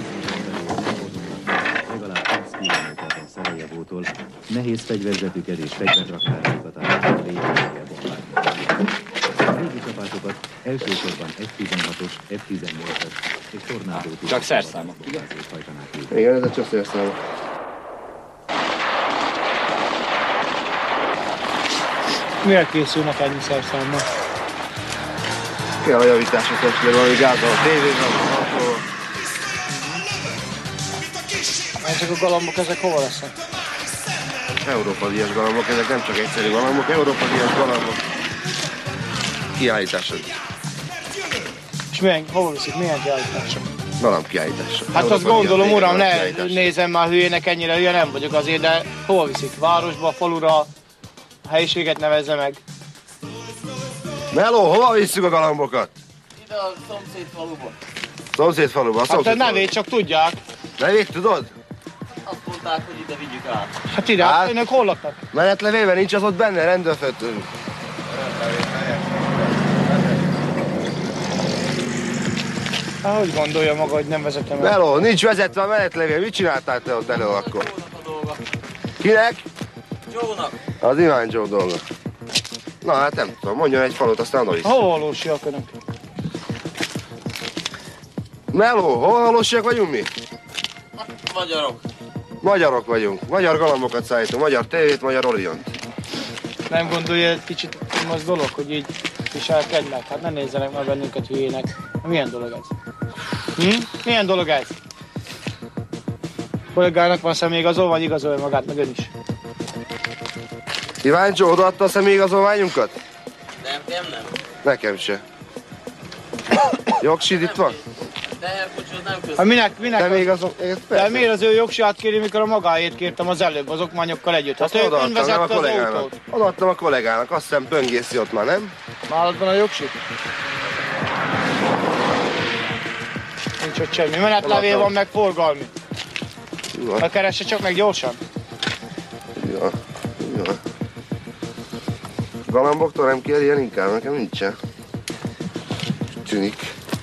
Legalább 10 kilométerre Szarajevótól nehéz fegyverzetüket és fegyverraktárokat állító régiója bombákban. A régi csapásokat elsősorban F-16-os, F-18-as és tornádó csak szerszámok. Igen, ez a csak szerszámok. Miért készülnek ennyi szerszámmal? Kell a javítások esetleg valami gázzal a tévében, akkor... Ezek a galambok, ezek hova lesznek? Európa-díjas galambok, ezek nem csak egyszerű galambok, Európa-díjas galambok kiállítások. És hol viszik, milyen kiállítások? Galamb kiállítások. Hát azt gondolom, uram, ne nézem már hülyének, ennyire hülye nem vagyok azért, de hol viszik? Városba, falura, helyiséget nevezze meg. Meló, hova visszük a galambokat? Ide a szomszéd faluba. Szomszéd faluba, Hát a nevét csak tudják. Nevét tudod? Azt mondták, hogy ide vigyük át. Hát ide, önök hol laknak? Menetlevélben nincs az ott benne, rendőrfőtől. Hát hogy gondolja maga, hogy nem vezetem el? Meló, nincs vezetve a menetlevél, mit csináltál te ott elő akkor? Kinek? Joe-nak. Az Iván Joe dolga. Na hát nem tudom, mondjon egy falut, aztán oda vissza. Hol valósiak önök? Meló, hol valósiak vagyunk mi? Magyarok. Magyarok vagyunk. Magyar galambokat szállítunk, magyar tévét, magyar Oriont. Nem gondolja, egy kicsit az dolog, hogy így viselkednek? Hát ne nézzenek már bennünket hülyének. Milyen dolog ez? Milyen dolog ez? Kollégának van személyigazolvány, igazolja magát, meg ön is. Iván Joe odaadta a személyigazolványunkat? Nem. Nekem se. Jogsid itt van? Teherkocsihoz nem köszönöm. Hát minek? De még azok... De miért az ő jogsiját kéri, mikor a magáét kértem az előbb, az okmányokkal együtt? Hát ő vezette az autót. Odaadtam a kollégának, azt hiszem böngészi ott már, nem? Nálad van a jogsit? Nincs ott semmi. Menetlevél van, meg forgalmi. Keresse csak meg gyorsan. Ja. Galamboktól nem kér ilyen inkább, nekem nincsen. Tűnik.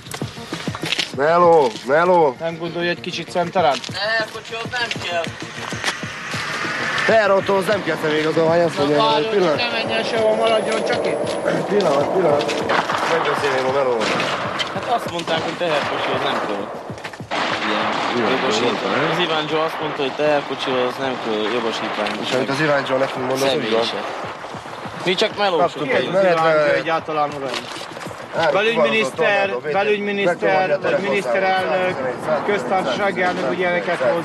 Meló! Nem gondolja, egy kicsit szemtelen? Teherkocsihoz nem kell. Teherautóhoz nem kell személyigazolvány, azt mondja, hogy pillanat. Ne menjen sehol, maradjon csak itt. Pillanat. Megbeszélném a Melóval. Hát azt mondták, hogy teherkocsihoz nem kell. Ilyen jogosítvány. Az Iván Joe azt mondta, hogy teherkocsihoz nem kell jogosítvány. És amit az Iván Joe nekünk mondott, úgy van. Mi csak melósok vagyunk. Ki az Iván Joe egyáltalán, uraim? Belügyminiszter, miniszterelnök, köztársasági elnök, ugye ilyeneket hoz.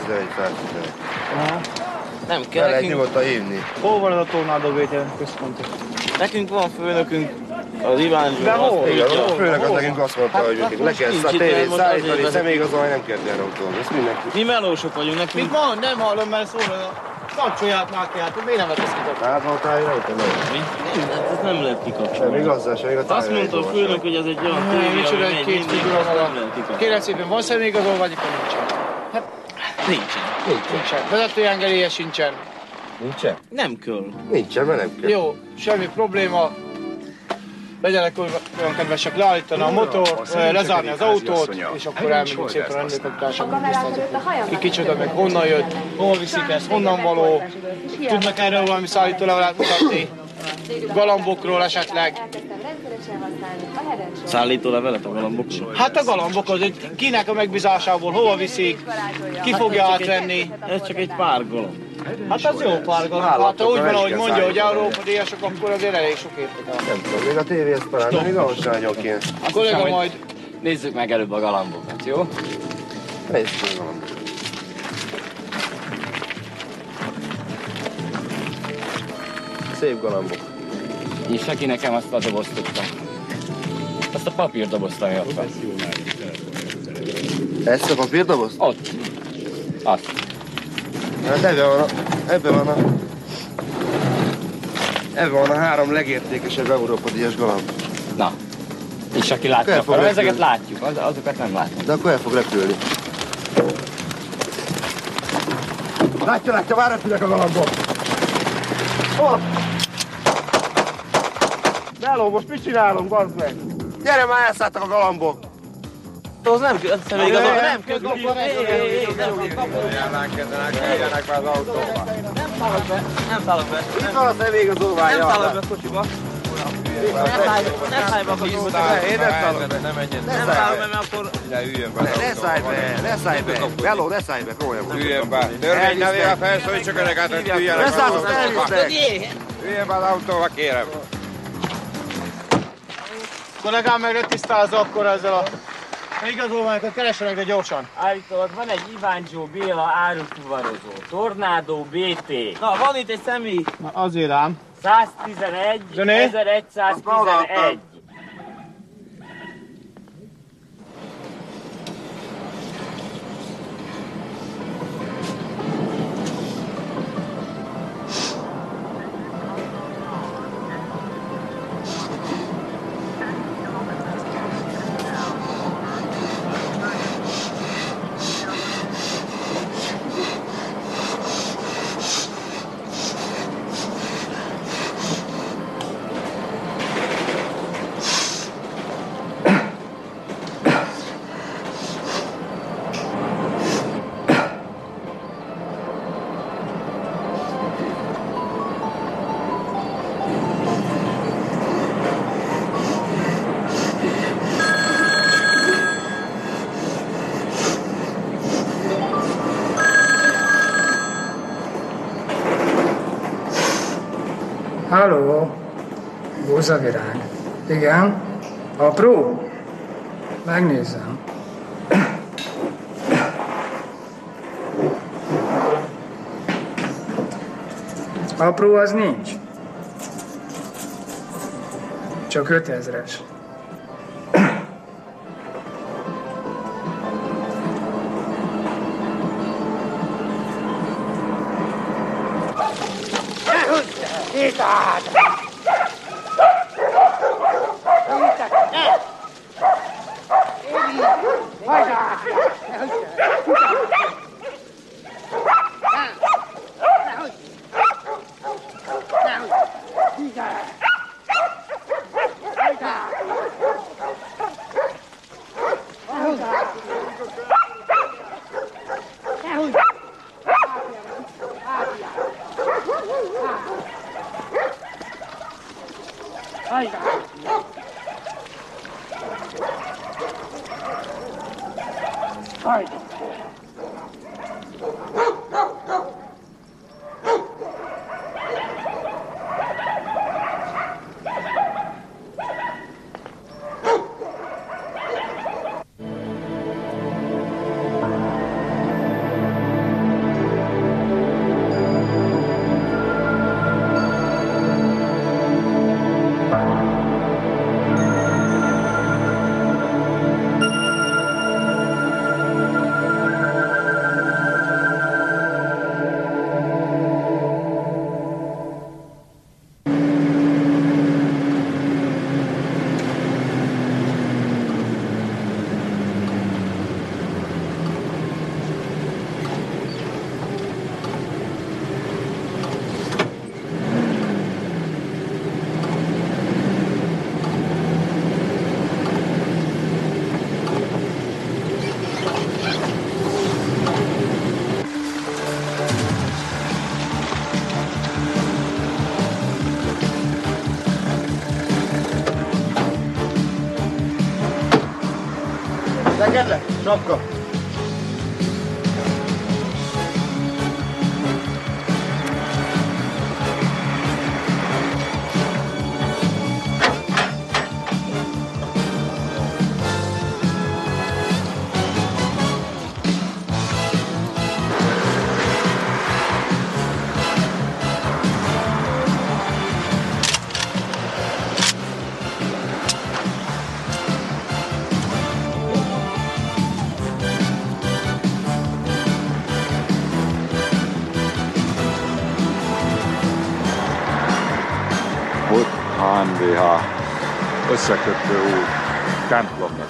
Nem kell nekünk... nyugodtan hívni. Hol van az a Tornádó védelmi központ? Nekünk van főnökünk, az Iván Joe. De hol? Igen, a főnök az nekünk azt mondta, hogy le kell szállítani, személyigazolvány nem kell teherautóhoz. Ezt mindenki. Mi melósok vagyunk nekünk. Mit mond? Nem hallom, mert szól. Kapcsolját már ki, hát miért nem lehet ezt kitatni? Hát van távirajta, Mi? Ez nem lehet kikapcsolni. Nem igaz, semmi a távirajta. Azt mondta a főnök, hogy ez egy olyan tévé, ami megy mindig, azt nem lehet kikapcsolni. Kérem szépen, van személyigazolvány, vagy nincsen? Hát nincsen. Vezetői engedélye sincsen. Nincsen? Nem kell. Nincsen, mert nem kell. Jó, semmi probléma. Legyenek olyan kedvesek leállítani a motort, lezárni az autót, és akkor elmegyünk szépen a rendőrkapitányságnak tisztázni. Ki kicsoda, meg honnan jött, hol viszik ezt, honnan való. Tudnak erről valami szállítólevelet mutatni? Galambokról esetleg. Szállítólevelet a galambokról? Hát a galambokhoz, hogy kinek a megbízásából, hova viszik, ki fogja átvenni. Ez csak egy pár galamb. Hát az jó pár galamb. Hát úgy van, ahogy mondja, hogy Európa díjasok, akkor azért elég sok értek. Nem tudom, még a tévéhez talán, de még ahhoz sem nagyon kéne. A kolléga majd... Nézzük meg előbb a galambokat, jó? Nézzük meg a galambokat. Szép galambok. Nyissa ki nekem azt a dobozt tudtam. Azt a papírdobozt, ami ott van. Ezt a papírdobozt? Ott. Azt. Hát ebben van a 3 legértékesebb Európa díjas galamb. Na. Nyissa ki látni akarom. Ezeket látjuk, azokat nem látjuk. De akkor el fog repülni. Látja, már repülnek a galambok. Ott! Meló, most mit csinálunk, bazd meg? Gyere, már elszálltak a galambok! Az nem kell, nem kell, Jöjjenek már az autóba. Nem szállok be. Itt van a személyigazolványa. Nem szállok be a kocsiba. Ne szállj be a kocsiba. Én nem szállok be. Nem szállok be, mert akkor... Ne szállj be. Meló, ne szállj be, komolyan. Üljön be. Törvény nevére felszólítsuk önöket, hogy üljenek az autóba. Üljön be az autóba, kérem. Kollégám meg tisztázza akkor ezzel a Igazolványokat keressenek, de gyorsan. Állítólag van egy Iváncsó Béla árufuvarozó. Tornádó BT. Na, van itt egy személy. Na, azért ám. 111, Zöné? 1111. Halló, búzavirág. Igen? Apró? Megnézem. Apró az nincs. Csak 5000-es. Itt át! Engedlek? Sapka. HMDH összekötő út templomnak.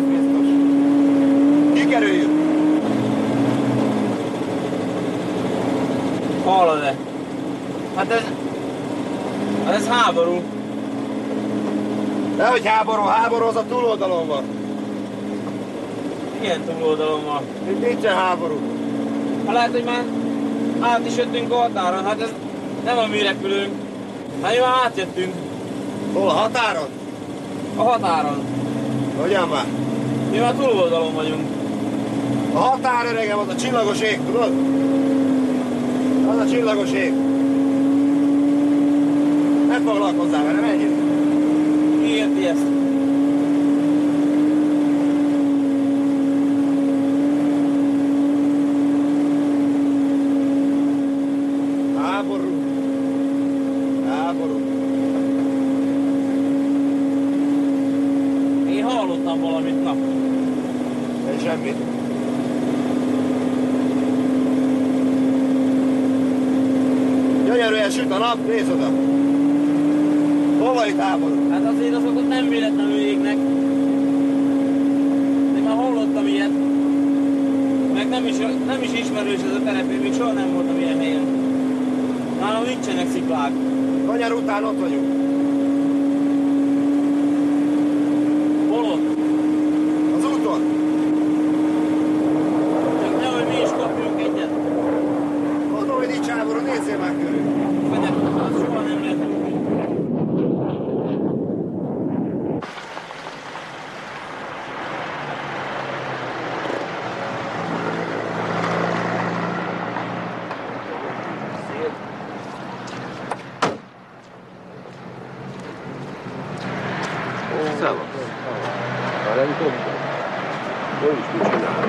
biztos. Kikerüljük. Hallod-e? Hát ez háború. Nehogy háború, az a túloldalon van. Milyen túloldalon van? Itt nincsen háború. Hát lehet, hogy már át is jöttünk a határon, hát ez nem a mi repülőnk. Hát mi már átjöttünk. Hol, a határon? A határon. Hogyan már? Mi már túloldalon vagyunk. A határ, öregem, az a csillagos ég, tudod? Az a csillagos ég. Ne foglalkozzál vele, menjünk. Ki érti ezt? Háború. Én hallottam valamit, na. Nem semmit. Gyönyörűen süt a nap, nézd oda. Hol van itt háború? Hát azért azok ott nem véletlenül égnek. Én már hallottam ilyet. Meg nem is ismerős ez a terep, én még soha nem voltam ilyen helyen. Nálam nincsenek sziklák. Kanyar után ott vagyunk. Hol ott? Az úton. Csak nehogy mi is kapjunk egyet. Mondom, hogy nincs háború, nézzél már körül. Fedek, az soha nem lehet. Hol is mit csinál?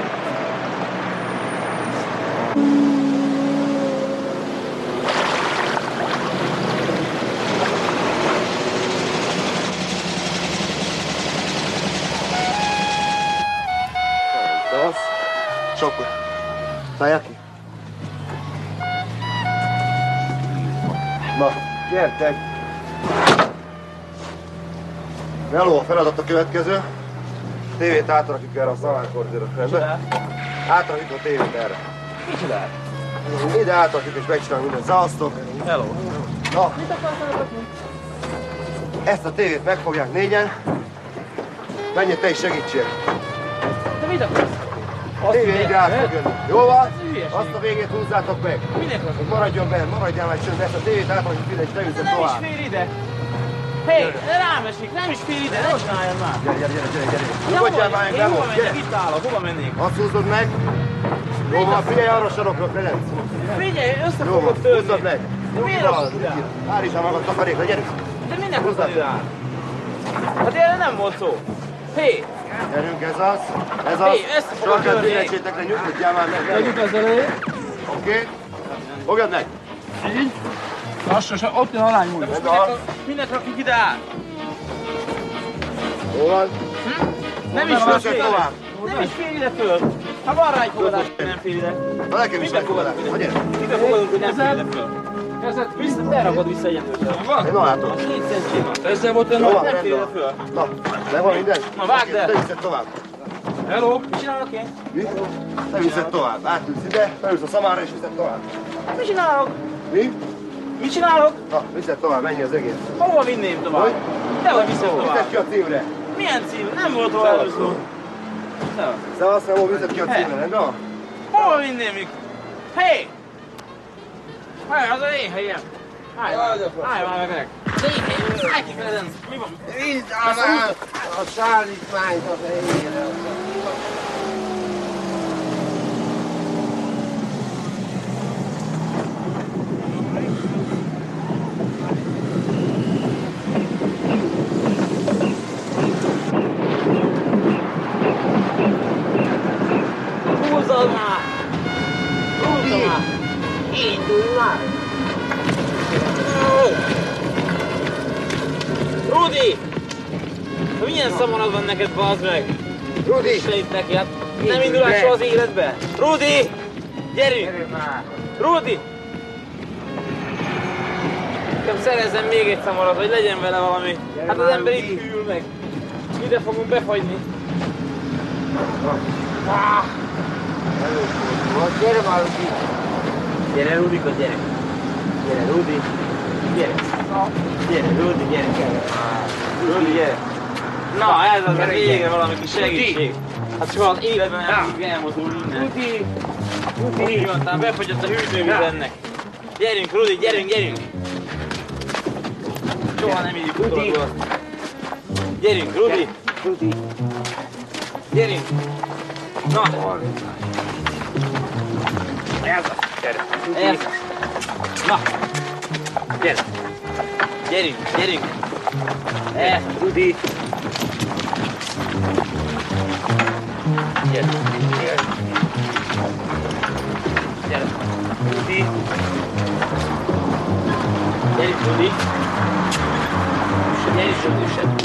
Sok. Szállják ki. Na, gyertek! Meló, a feladat a következő. Tévét átrakjuk erre a szalánkordzéra. Rendben? Átrakjuk a tévét erre. Micsoda? Ide átrakjuk és megcsinálunk mindent. Szavaztok! Hello! Na, Mit akarsz rakni? ezt a tévét megfogják négyen. Menjél te is segítsél. De mit akarsz? A tévé ide át fog jönni. Jól van? Azt a végét húzzátok meg. Minek rakod? Maradjon benne, maradjál már csöndben. Ezt a tévét átrakjuk ide és te üzzed Nem tovább. is fér ide! Hé, rám esik, nem is fér ide, ne csináljon már! Gyere. Nyugodjál már meg, hova gyere. menjek? Itt állok, hova mennék? Azt húzod meg. Jó van, figyelj arra a sarokra, Ferenc. Figyelj, össze Jó fogok van, törni. húzzad meg. De miért rakod ide? Állítsál magad takarékra, gyere. De minek hozod ide át? Hát erre nem volt szó. Hé! Gyerünk, ez az. Hé, össze fogok Sokat törni. bűnössétekre, nyugodjál már meg. Tegyük ezzel elé. Oké. Fogjad meg. Így. Lassan, ott jön a lány múlva. Minek rakjuk ide át? Hol van? Nem is fér tovább. Nem is fér ide föl. Ha van rá egy fogadás, hogy nem fér ide. Na nekem is egy fogadás. Miben fogadunk, hogy nem fér ide föl? Kezdett, berakod vissza egyenlősen. Én ma látom. 4 centi. Ezzel volt olyan, nem fér ide föl. Na, megvan minden? Na vágd el. Te viszed tovább. Hello, mit csinálok én? Mi? Te viszed tovább. Átülsz ide, felülsz a szamára és viszed tovább. Mit csinálok? Mi? Mit csinálok? Na, viszed tovább, menj az egész. Hova vinném tovább? Hogy? Dehogy viszed tovább. Viszed ki a címre. Milyen cím? Nem volt róla előszó. Szevasz, Ramó, viszed ki a címre, rendben van? Hova vinném még? Hé! Hely, az az én helyem. Állj már meg. Az én helyem. Állj ki, Ferenc. Mi van? Nincs a szállítmányt az helyére. Húzzad már! Húzzad már! Indulj már! Rudi! Milyen szamarad van neked, bazd meg? Rudi! Se itt neki, hát nem indulás soha az életbe? Rudi! Gyerünk! Rudi! Nekem szerezzen még egy szamarat, hogy legyen vele valami. Hát az ember itt hűl meg. Ide fogunk befagyni. Gyere már, Rudi. Gyere, Rudika, gyere. Gyere, Rudi. Gyere. Gyere, Rudi, gyere. Rudi, gyere. Na, ez az a vége, valami kis segítség. Hát soha az életben nem tudjuk elmozdulni innen. Rudi. Úgy van, talán befogyott a hűtővíz ennek. Gyerünk, Rudi, gyerünk. Soha nem ígyük utolagul. Gyerünk, Rudi. Gyerünk. Na. Ez az. Ez az. Na. Gyere. Gyerünk. Ez, Rudi. Gyere. Rudi. Gyerünk, Rudi. Üssed.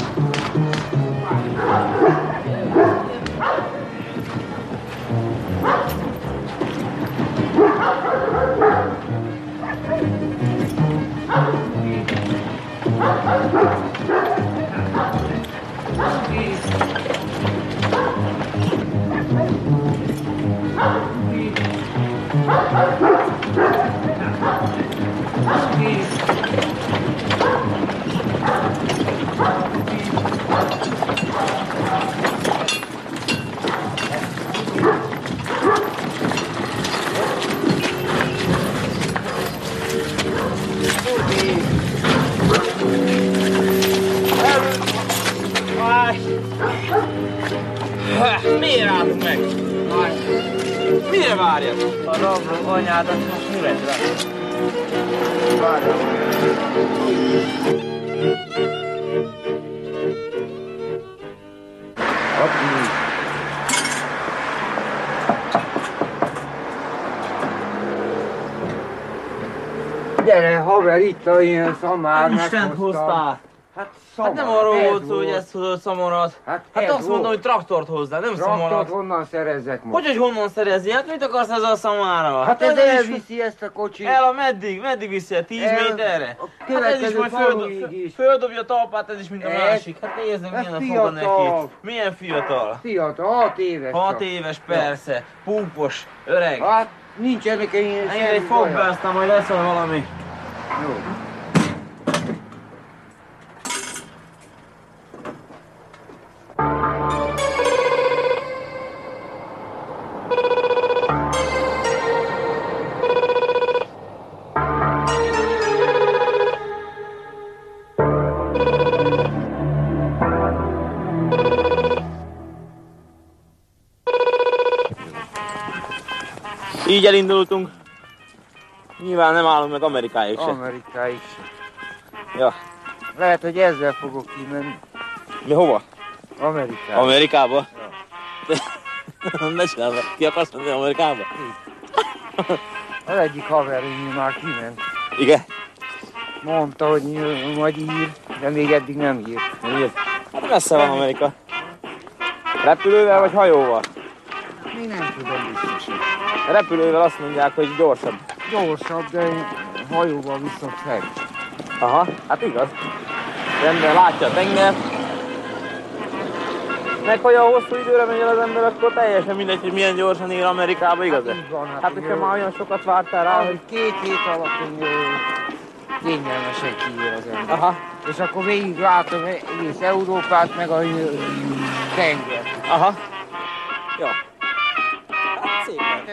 Miért állunk meg? Mire várjak? A rabló anyádat most üresre. Várjak. Gyere, haver, itt a ilyen szamár Istent hoztál! Hát nem arról volt szó, hogy ezt hozott szamorat. Hát azt mondtam, hogy traktort hozzá, nem szamorat. Traktort honnan szerezzek most? Hogy honnan szerezi? Hát mit akarsz ezzel a szamára? Hát ez elviszi ezt a kocsit. Meddig viszi el? 10 méterre? Hát ez is majd földobja a talpát, ez is mint a másik. Hát nézd meg, milyen a foga neki. Milyen fiatal? Fiatal, 6 éves. 6 éves, persze. Púpos, öreg. Hát nincsenek ilyen semmi. Egy fog be, aztán majd lesz valami. Jó. Így elindultunk. Nyilván nem állunk meg Amerikáig se. Amerikáig se. Ja. Lehet, hogy ezzel fogok kimenni. Mi hova? Amerikába. Amerikába? Ja. Ne csinálj be. Ki akarsz menni Amerikába? Az egyik haverünk már kiment. Igen? Mondta, hogy majd ír, de még eddig nem ír. Hát messze van Amerika. Repülővel vagy hajóval? Még nem tudom biztosan. Repülővel azt mondják, hogy gyorsabb. Gyorsabb, de hajóval viszont feg. Aha, hát igaz. Rendben látja a tenger. Meg hogy a hosszú időre megy el az ember, akkor teljesen mindegy, hogy milyen gyorsan ér Amerikába, igaz? Hát hogyha már olyan sokat vártál rá, hogy 2 hét alatt kényelmesen kiír az ember. Aha. És akkor végig látom egész Európát, meg a tenger. Aha. Jó. Hát szépen.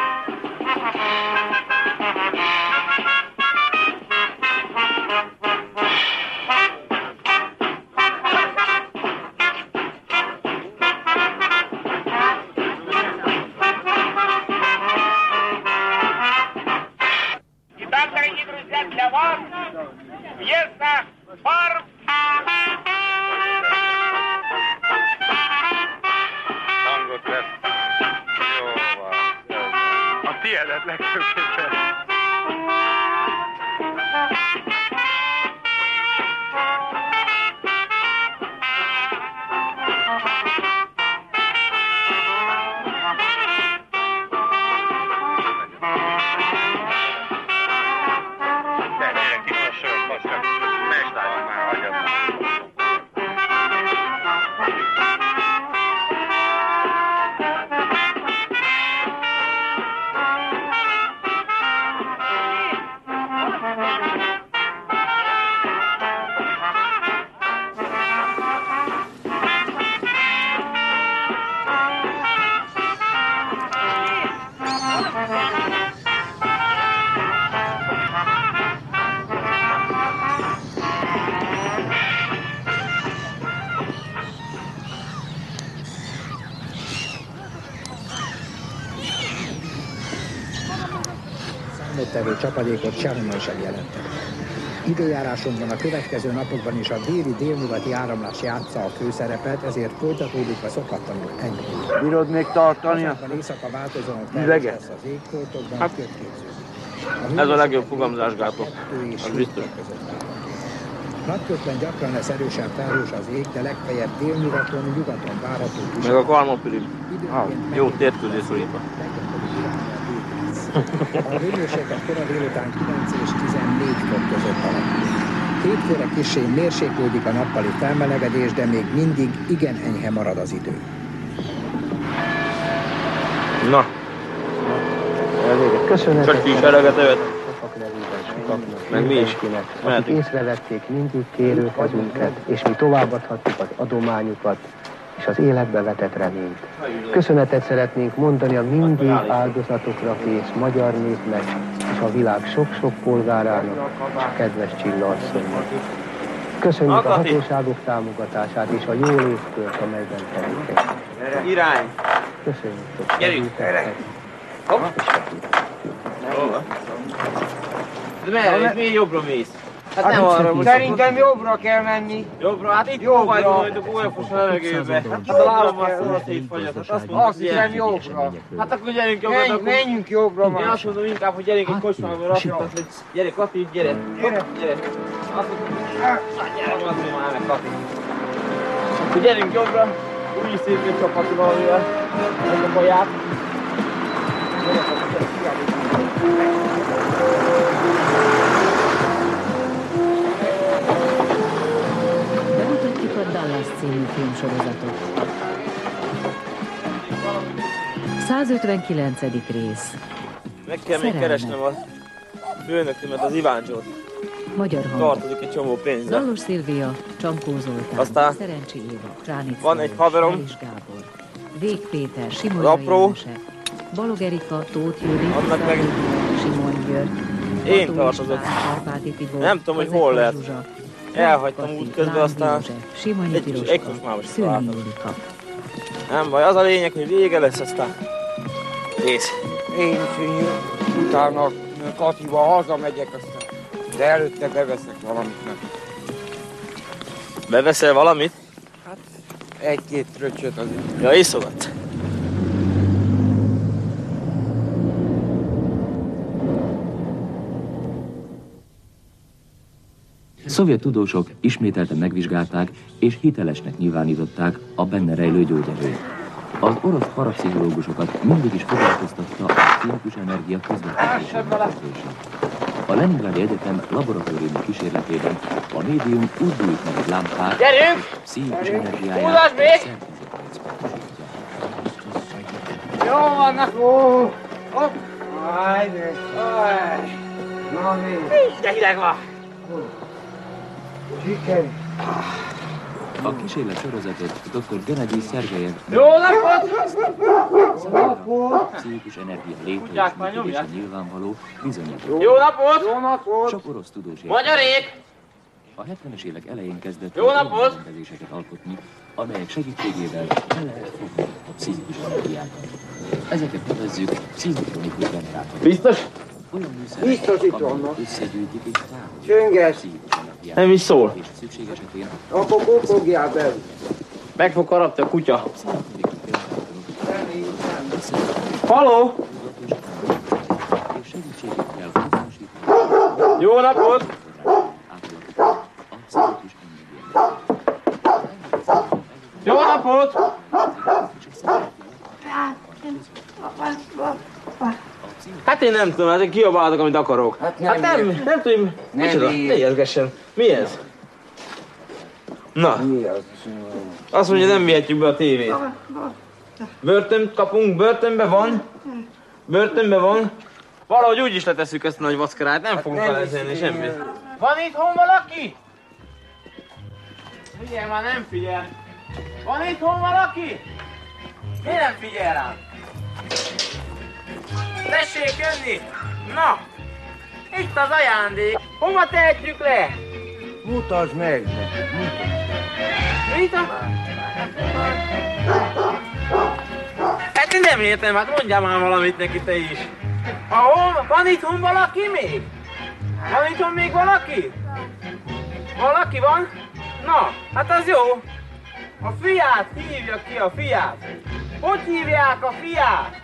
Для вас пьеса «Барб». Tangot lesz. Jó van. A tiédet legfőképpen. számottevő csapadékot sehonnan sem jelentek. Időjárásunkban a következő napokban is a déli-délnyugati áramlás játsza a főszerepet, ezért folytatódik a szokatlanul enyhe. Bírod még tartani a éjszaka változóan üveget? az égfoltokban, Hát, ez a legjobb fogamzásgátló, az biztos. Napközben gyakran lesz erősen felhős az ég, de legfeljebb délnyugaton, nyugaton várható kis. Meg a karmopirim. Jó tért közé szorítva. A hőmérséklet kora délután 9 és 14 fok között alakul. Hétfőre kissé mérséklődik a nappali felmelegedés, de még mindig igen enyhe marad az idő. Na. Köszönetet. Csak ti is eleget övet. Meg mi is. Akik észrevették mindig kérőkezünket, és mi továbbadhatjuk az adományukat és az életbe vetett reményt. Köszönetet szeretnénk mondani a mindig áldozatokra kész magyar népnek és a világ sok-sok polgárának és a kedves Csilla asszonynak. Köszönjük a hatóságok támogatását és a jó létkört, amelyben tevékenykedünk. Irány! Köszönjük. Gyerünk! Hopp! De merre? Miért jobbra mész? Hát nem arra most. Szerintem jobbra kell menni. Jobbra? Hát itt próbáljuk majd a gólyafos a levegőbe. Hát a lábam már szóval szétfagyott. Hát azt mondom, Azt hiszem jobbra. Hát akkor gyerünk jobbra. Menjünk jobbra már. Én azt mondom inkább, hogy gyerünk egy kocsmába rakjuk, hogy gyere Kati, gyere. Gyere. Azt mondom, gyere Kati már meg Kati. Akkor gyerünk jobbra, úgy szépen csaphatni valamivel. Meg a baját. Bemutatjuk a Dallas című filmsorozatot. 159. rész. Meg kell még keresnem a főnökömet, az Iváncsot. Magyar hang. Tartozik egy csomó pénzre. Zallos Szilvia, Csankó Zoltán, Aztán Szerencsi Éva, Kránic van egy haverom, Felis Gábor, Vég Péter, Simon az apró, Balog Erika, Tóth Judit, annak meg Simon György, én tartozok. Nem tudom, hogy hol lehet. Elhagytam útközben, aztán egy kocsmába sem találtam. Nem baj, az a lényeg, hogy vége lesz, aztán kész. Én is utána Katival hazamegyek, aztán, de előtte beveszek valamit meg. Beveszel valamit? Hát egy-két fröccsöt azért. Ja, iszogat. Szovjet tudósok ismételten megvizsgálták és hitelesnek nyilvánították a benne rejlő gyógyerőt. Az orosz parapszichológusokat mindig is foglalkoztatta a pszichikus energia közvetítésének. A Leningrádi Egyetem laboratóriumi kísérletében a médium úgy gyújt meg egy lámpát, gyerünk! hogy pszichikus energiáját Jó vannak, hopp! Ajde! Na mi? De hideg van! Sikerült! A kísérlet sorozatot dr. Gennady Szergejev Jó napot! pszichikus energia létrejötése nyilvánvaló bizonyító. Jó napot! Jó napot! Sok orosz tudós Magyarék! A 70-es évek elején kezdett Jó napot! rendezéseket alkotni, amelyek segítségével el lehet fogni a pszichikus energiákat. Ezeket nevezzük pszichotronikus generátorok. Biztos? Olyan műszerek, Biztos itt amelyek vannak. összegyűjtik és távolítják Csönges! a pszichikus energiát. Nem is szól. És szükség esetén Akkor kopogjál be! Meg fog karapni a kutya. Halló! és segítségükkel hasznosítani Jó napot! a pszichikus energiát. Jó napot! Hát én nem tudom, hát én kiabálok, amit akarok. Hát nem tudom. Micsoda? Ne ijeszgessen. Mi ez? Na. Mi az? Azt mondja, nem vihetjük be a tévét. Börtönt kapunk, börtönbe van. Börtönbe van. Valahogy úgy is letesszük ezt a nagy vackarát, nem fogunk felezélni semmit. Van itthon valaki? Figyelj már, nem figyel. Van itthon valaki? Miért nem figyel rám? Tessék jönni! Na! Itt az ajándék! Hova tehetjük le? Mutasd meg! Mit a... Hát én nem értem, hát mondjál már valamit neki te is. Ahol? Van itthon valaki még? Van itthon még valaki? Valaki van? Na, hát az jó. A fiát hívja ki, a fiát. Hogy hívják a fiát?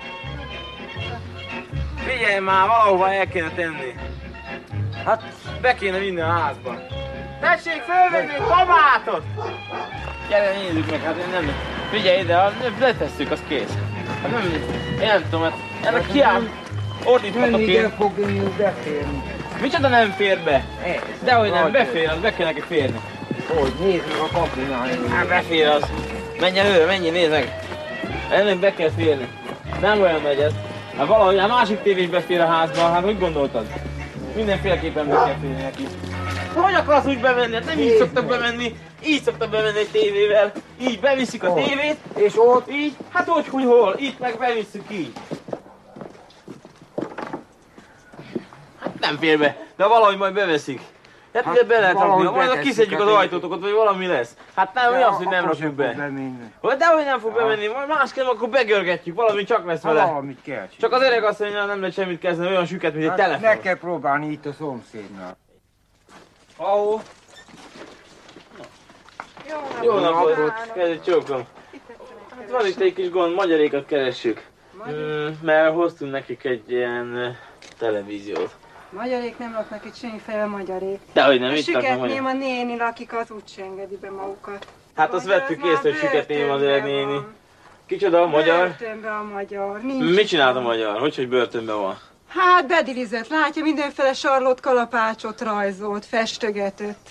Figyelj már, valahova el kéne tenni. Hát be kéne vinni a házba. Tessék fölvenni a kabátot! Gyere, nézzük meg, hát én nem... Figyelj ide, letesszük, az kész. Hát nem, én nem tudom, hát ennek kiáll, ordíthatok én. Mennyire fog beférni? Micsoda nem fér be? Dehogy nem, befér, az be kell neki férni. Hogy, nézd meg a kaplinát. Hát befér az. Menj előre, menj, nézd meg. Ennek be kell férni. Nem olyan megy ez. Hát valahogy a másik tévé is befér a házba, hát hogy gondoltad? Mindenféleképpen be kell férni neki. Hogy akarsz úgy bemenni? Hát nem így szoktak bemenni. Így szoktak bemenni egy tévével. Így beviszik a tévét. És ott? Így. Hát hogy hol? Itt meg bevisszük így. Hát nem fér be, de valahogy majd beveszik. Hát ide be lehet rakni, majd kiszedjük az ajtótokat, vagy valami lesz. Hát nem, mi az, hogy nem rakjuk be? De hogy nem fog bemenni, majd másképp akkor begörgetjük, valami csak lesz vele. Valamit kell. Csak az öreg asszonynal nem lehet semmit kezdeni, olyan süket, mint egy telefon. Meg kell próbálni itt a szomszédnál. Ahó. Jó napot! Kezdj csókom. Hát van itt egy kis gond, magyarékat keressük. Mert hoztunk nekik egy ilyen televíziót. Magyarék nem laknak itt semmiféle magyarék. Dehogy nem, itt laknak Süketném magyar. a néni lakik, az úgyse engedi be magukat. Hát azt vettük észre, hogy süketném az öreg néni. Kicsoda a magyar? Börtönbe a magyar. Nincs. Mit csinált a magyar? Hogy börtönben van? Hát bedilizett, látja, mindenféle sarlót, kalapácsot rajzolt, festögetett.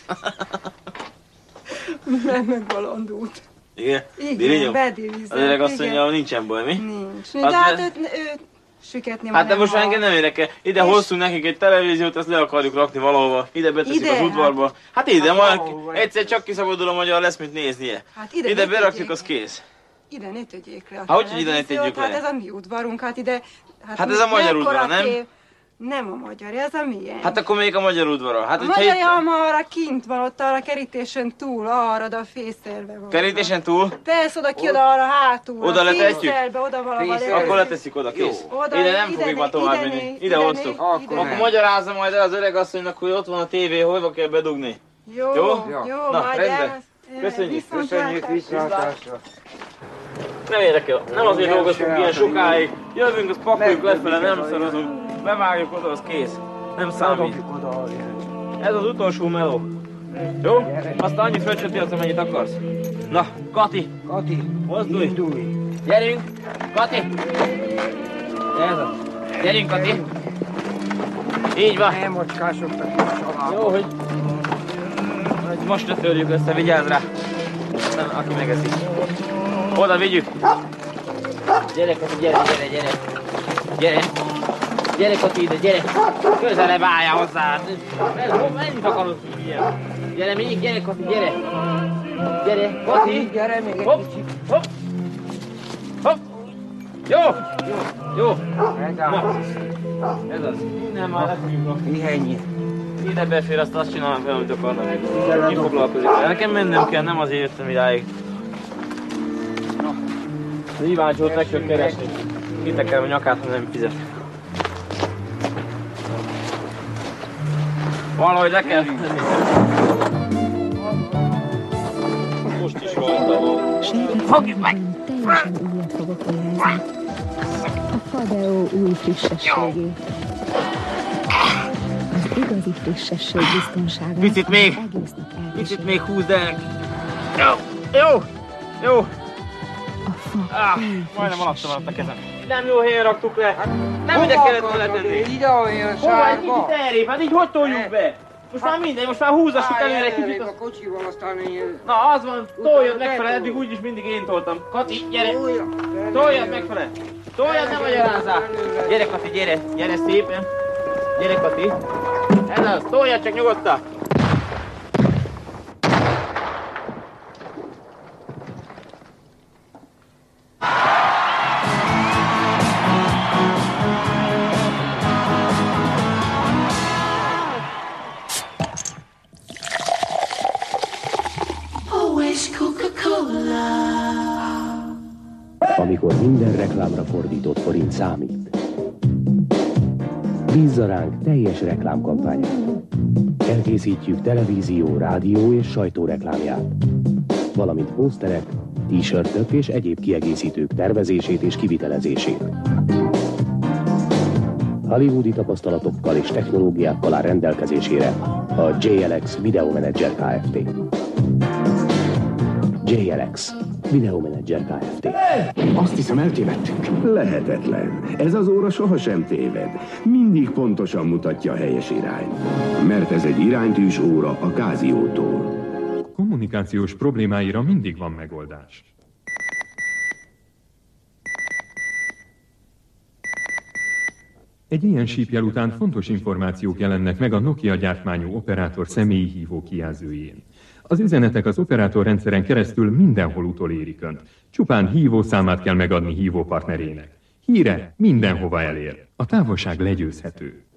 Nem megbolondult. Igen? Igen, bedilizett. Az öreg asszonnyal nincsen baj, mi? Nincs. De hát ő süketni hát de most már engem nem érdekel. Ide hoztunk nekik egy televíziót, ezt le akarjuk rakni valahova. Ide beteszik az udvarba. Hát ide, majd egyszer csak kiszabadul a magyar, lesz mit néznie. Hát ide berakjuk, az kész. Ide ne tegyék le a hát hogy ide ne tegyük le? Hát ez a mi udvarunk, hát ide... Hát ez a magyar udvar, nem? Nem a magyar, ez a milyen? Hát akkor még a magyar udvara. Hát, a magyar jalma arra kint van, ott arra kerítésen túl, arra, de a fészerbe van. Kerítésen túl? Persze, oda ki, oda arra hátul. Oda letetjük? Oda valahol. Akkor leteszik oda, kész. Ide nem fogjuk már tovább menni. Ide hoztuk. Akkor magyarázza majd el az öreg asszonynak, hogy ott van a tévé, hova kell bedugni. Jó? Na, majd rendben. Köszönjük. Köszönjük, viszontlátásra. Nem érdekel, nem azért dolgozunk ilyen sokáig. Jövünk, azt pakoljuk lefele, nem szarozunk. Bevágjuk oda, az kész. Nem számít. Ez az utolsó meló. Jó? Azt annyi fröccsöt jössz, amennyit akarsz. Na, Kati! Kati, mozdulj! Gyerünk! Kati! Ez az. Gyerünk, Kati! Így van. Nem mocskásoktak is családban. Jó, hogy most ne törjük össze, vigyázz rá. Nem, aki megeszik. Oda vigyük. Gyere, Kati, gyere. Gyere. Gyere, Kati, ide, gyere. Közelebb álljál hozzá. Mennyit akarod ilyen? Gyere még, gyere, Kati, gyere. Gyere, Kati. Gyere még egy kicsit. Hopp. Jó. Ez az. Nem, már le fogjuk rakni. Ennyi. Ide befér, azt csinálom fel, amit akarnak. Ki foglalkozik. Nekem mennem kell, nem azért jöttem idáig. Az Iváncsót meg kell keresni. Kitekerem a nyakát, ha nem fizet. Valahogy le kell tenni. Most is rajta van. Fogjuk meg! Teljesen újat fogok érezni. A Fadeo új frissességét. Az igazi frissesség biztonságát. Picit még húzd el. Jó. Majdnem alattam a kezem. Nem jó helyen raktuk le. Nem ide kellett volna letenni. Ide olyan sárga. Hova egy kicsit elrébb? Hát így hogy toljuk be? Most már mindegy, most már húzassuk előre egy kicsit. A kocsival aztán én... Na az van, toljad megfele, eddig úgyis mindig én toltam. Kati, gyere! Toljad megfele! Toljad, ne magyarázzál! Gyere, Kati, gyere szépen! Gyere, Kati! Ez az, toljad csak nyugodtan! Amikor minden reklámra fordított forint számít. Bízza ránk teljes reklámkampányát. Elkészítjük televízió, rádió és sajtóreklámját, valamint pószterek, t-shirtök és egyéb kiegészítők tervezését és kivitelezését. Hollywoodi tapasztalatokkal és technológiákkal áll rendelkezésére a JLX Videomanager Kft. JLX Videomanager Kft. Azt hiszem, eltévedtünk. Lehetetlen. Ez az óra sohasem téved. Mindig pontosan mutatja a helyes irányt. Mert ez egy iránytűs óra a Casio-tól. Kommunikációs problémáira mindig van megoldás. Egy ilyen sípjel után fontos információk jelennek meg a Nokia gyártmányú operátor személyi hívó kijelzőjén. Az üzenetek az operátorrendszeren keresztül mindenhol utolérik Önt. Csupán hívószámát kell megadni hívópartnerének. Híre mindenhova elér. A távolság legyőzhető.